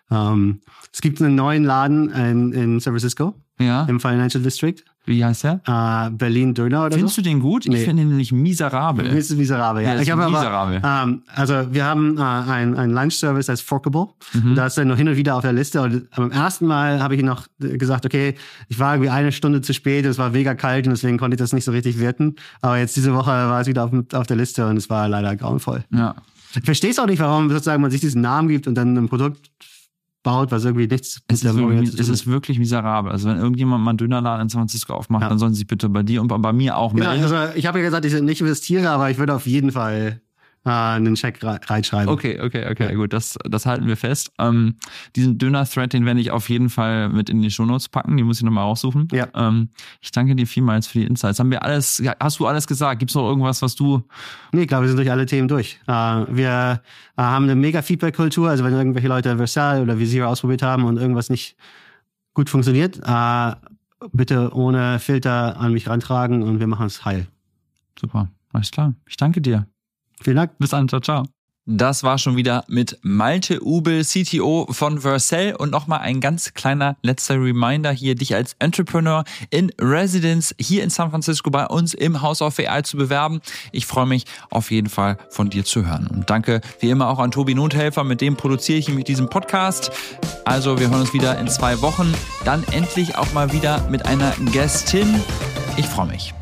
Es gibt einen neuen Laden in San Francisco, im Financial District. Wie heißt der? Berlin Döner oder Findest du den gut? Nee. Ich finde ihn nämlich miserabel. Du findest miserabel, ja. Ich habe miserabel. Also wir haben einen Lunch-Service, das ist Forkable. Da ist er noch hin und wieder auf der Liste. Und beim ersten Mal habe ich noch gesagt, okay, ich war irgendwie 1 Stunde zu spät, es war mega kalt und deswegen konnte ich das nicht so richtig wirten. Aber jetzt diese Woche war es wieder auf der Liste und es war leider grauenvoll. Ja. Ich verstehe es auch nicht, warum sozusagen man sich diesen Namen gibt und dann ein Produkt baut, was irgendwie nichts... Es ist wirklich miserabel. Also wenn irgendjemand mal einen Dönerladen in San Francisco aufmacht, dann sollen sie sich bitte bei dir und bei mir auch melden. Genau, also ich habe ja gesagt, ich nicht investiere, aber ich würde auf jeden Fall einen Check reinschreiben. Okay, gut, das halten wir fest. Diesen Döner-Thread, den werde ich auf jeden Fall mit in die Shownotes packen, die muss ich nochmal raussuchen. Ja. Ich danke dir vielmals für die Insights. Hast du alles gesagt? Gibt es noch irgendwas, was du... Nee, ich glaube, wir sind durch alle Themen durch. Wir haben eine mega Feedback-Kultur, also wenn irgendwelche Leute Versailles oder Visio ausprobiert haben und irgendwas nicht gut funktioniert, bitte ohne Filter an mich rantragen und wir machen es heil. Super, alles klar. Ich danke dir. Vielen Dank. Bis dann, ciao, ciao. Das war schon wieder mit Malte Ubel, CTO von Vercel. Und nochmal ein ganz kleiner letzter Reminder hier, dich als Entrepreneur in Residence hier in San Francisco bei uns im House of AI zu bewerben. Ich freue mich auf jeden Fall von dir zu hören. Und danke wie immer auch an Tobi Nothelfer, mit dem produziere ich nämlich diesen Podcast. Also wir hören uns wieder in 2 Wochen. Dann endlich auch mal wieder mit einer Gästin. Ich freue mich.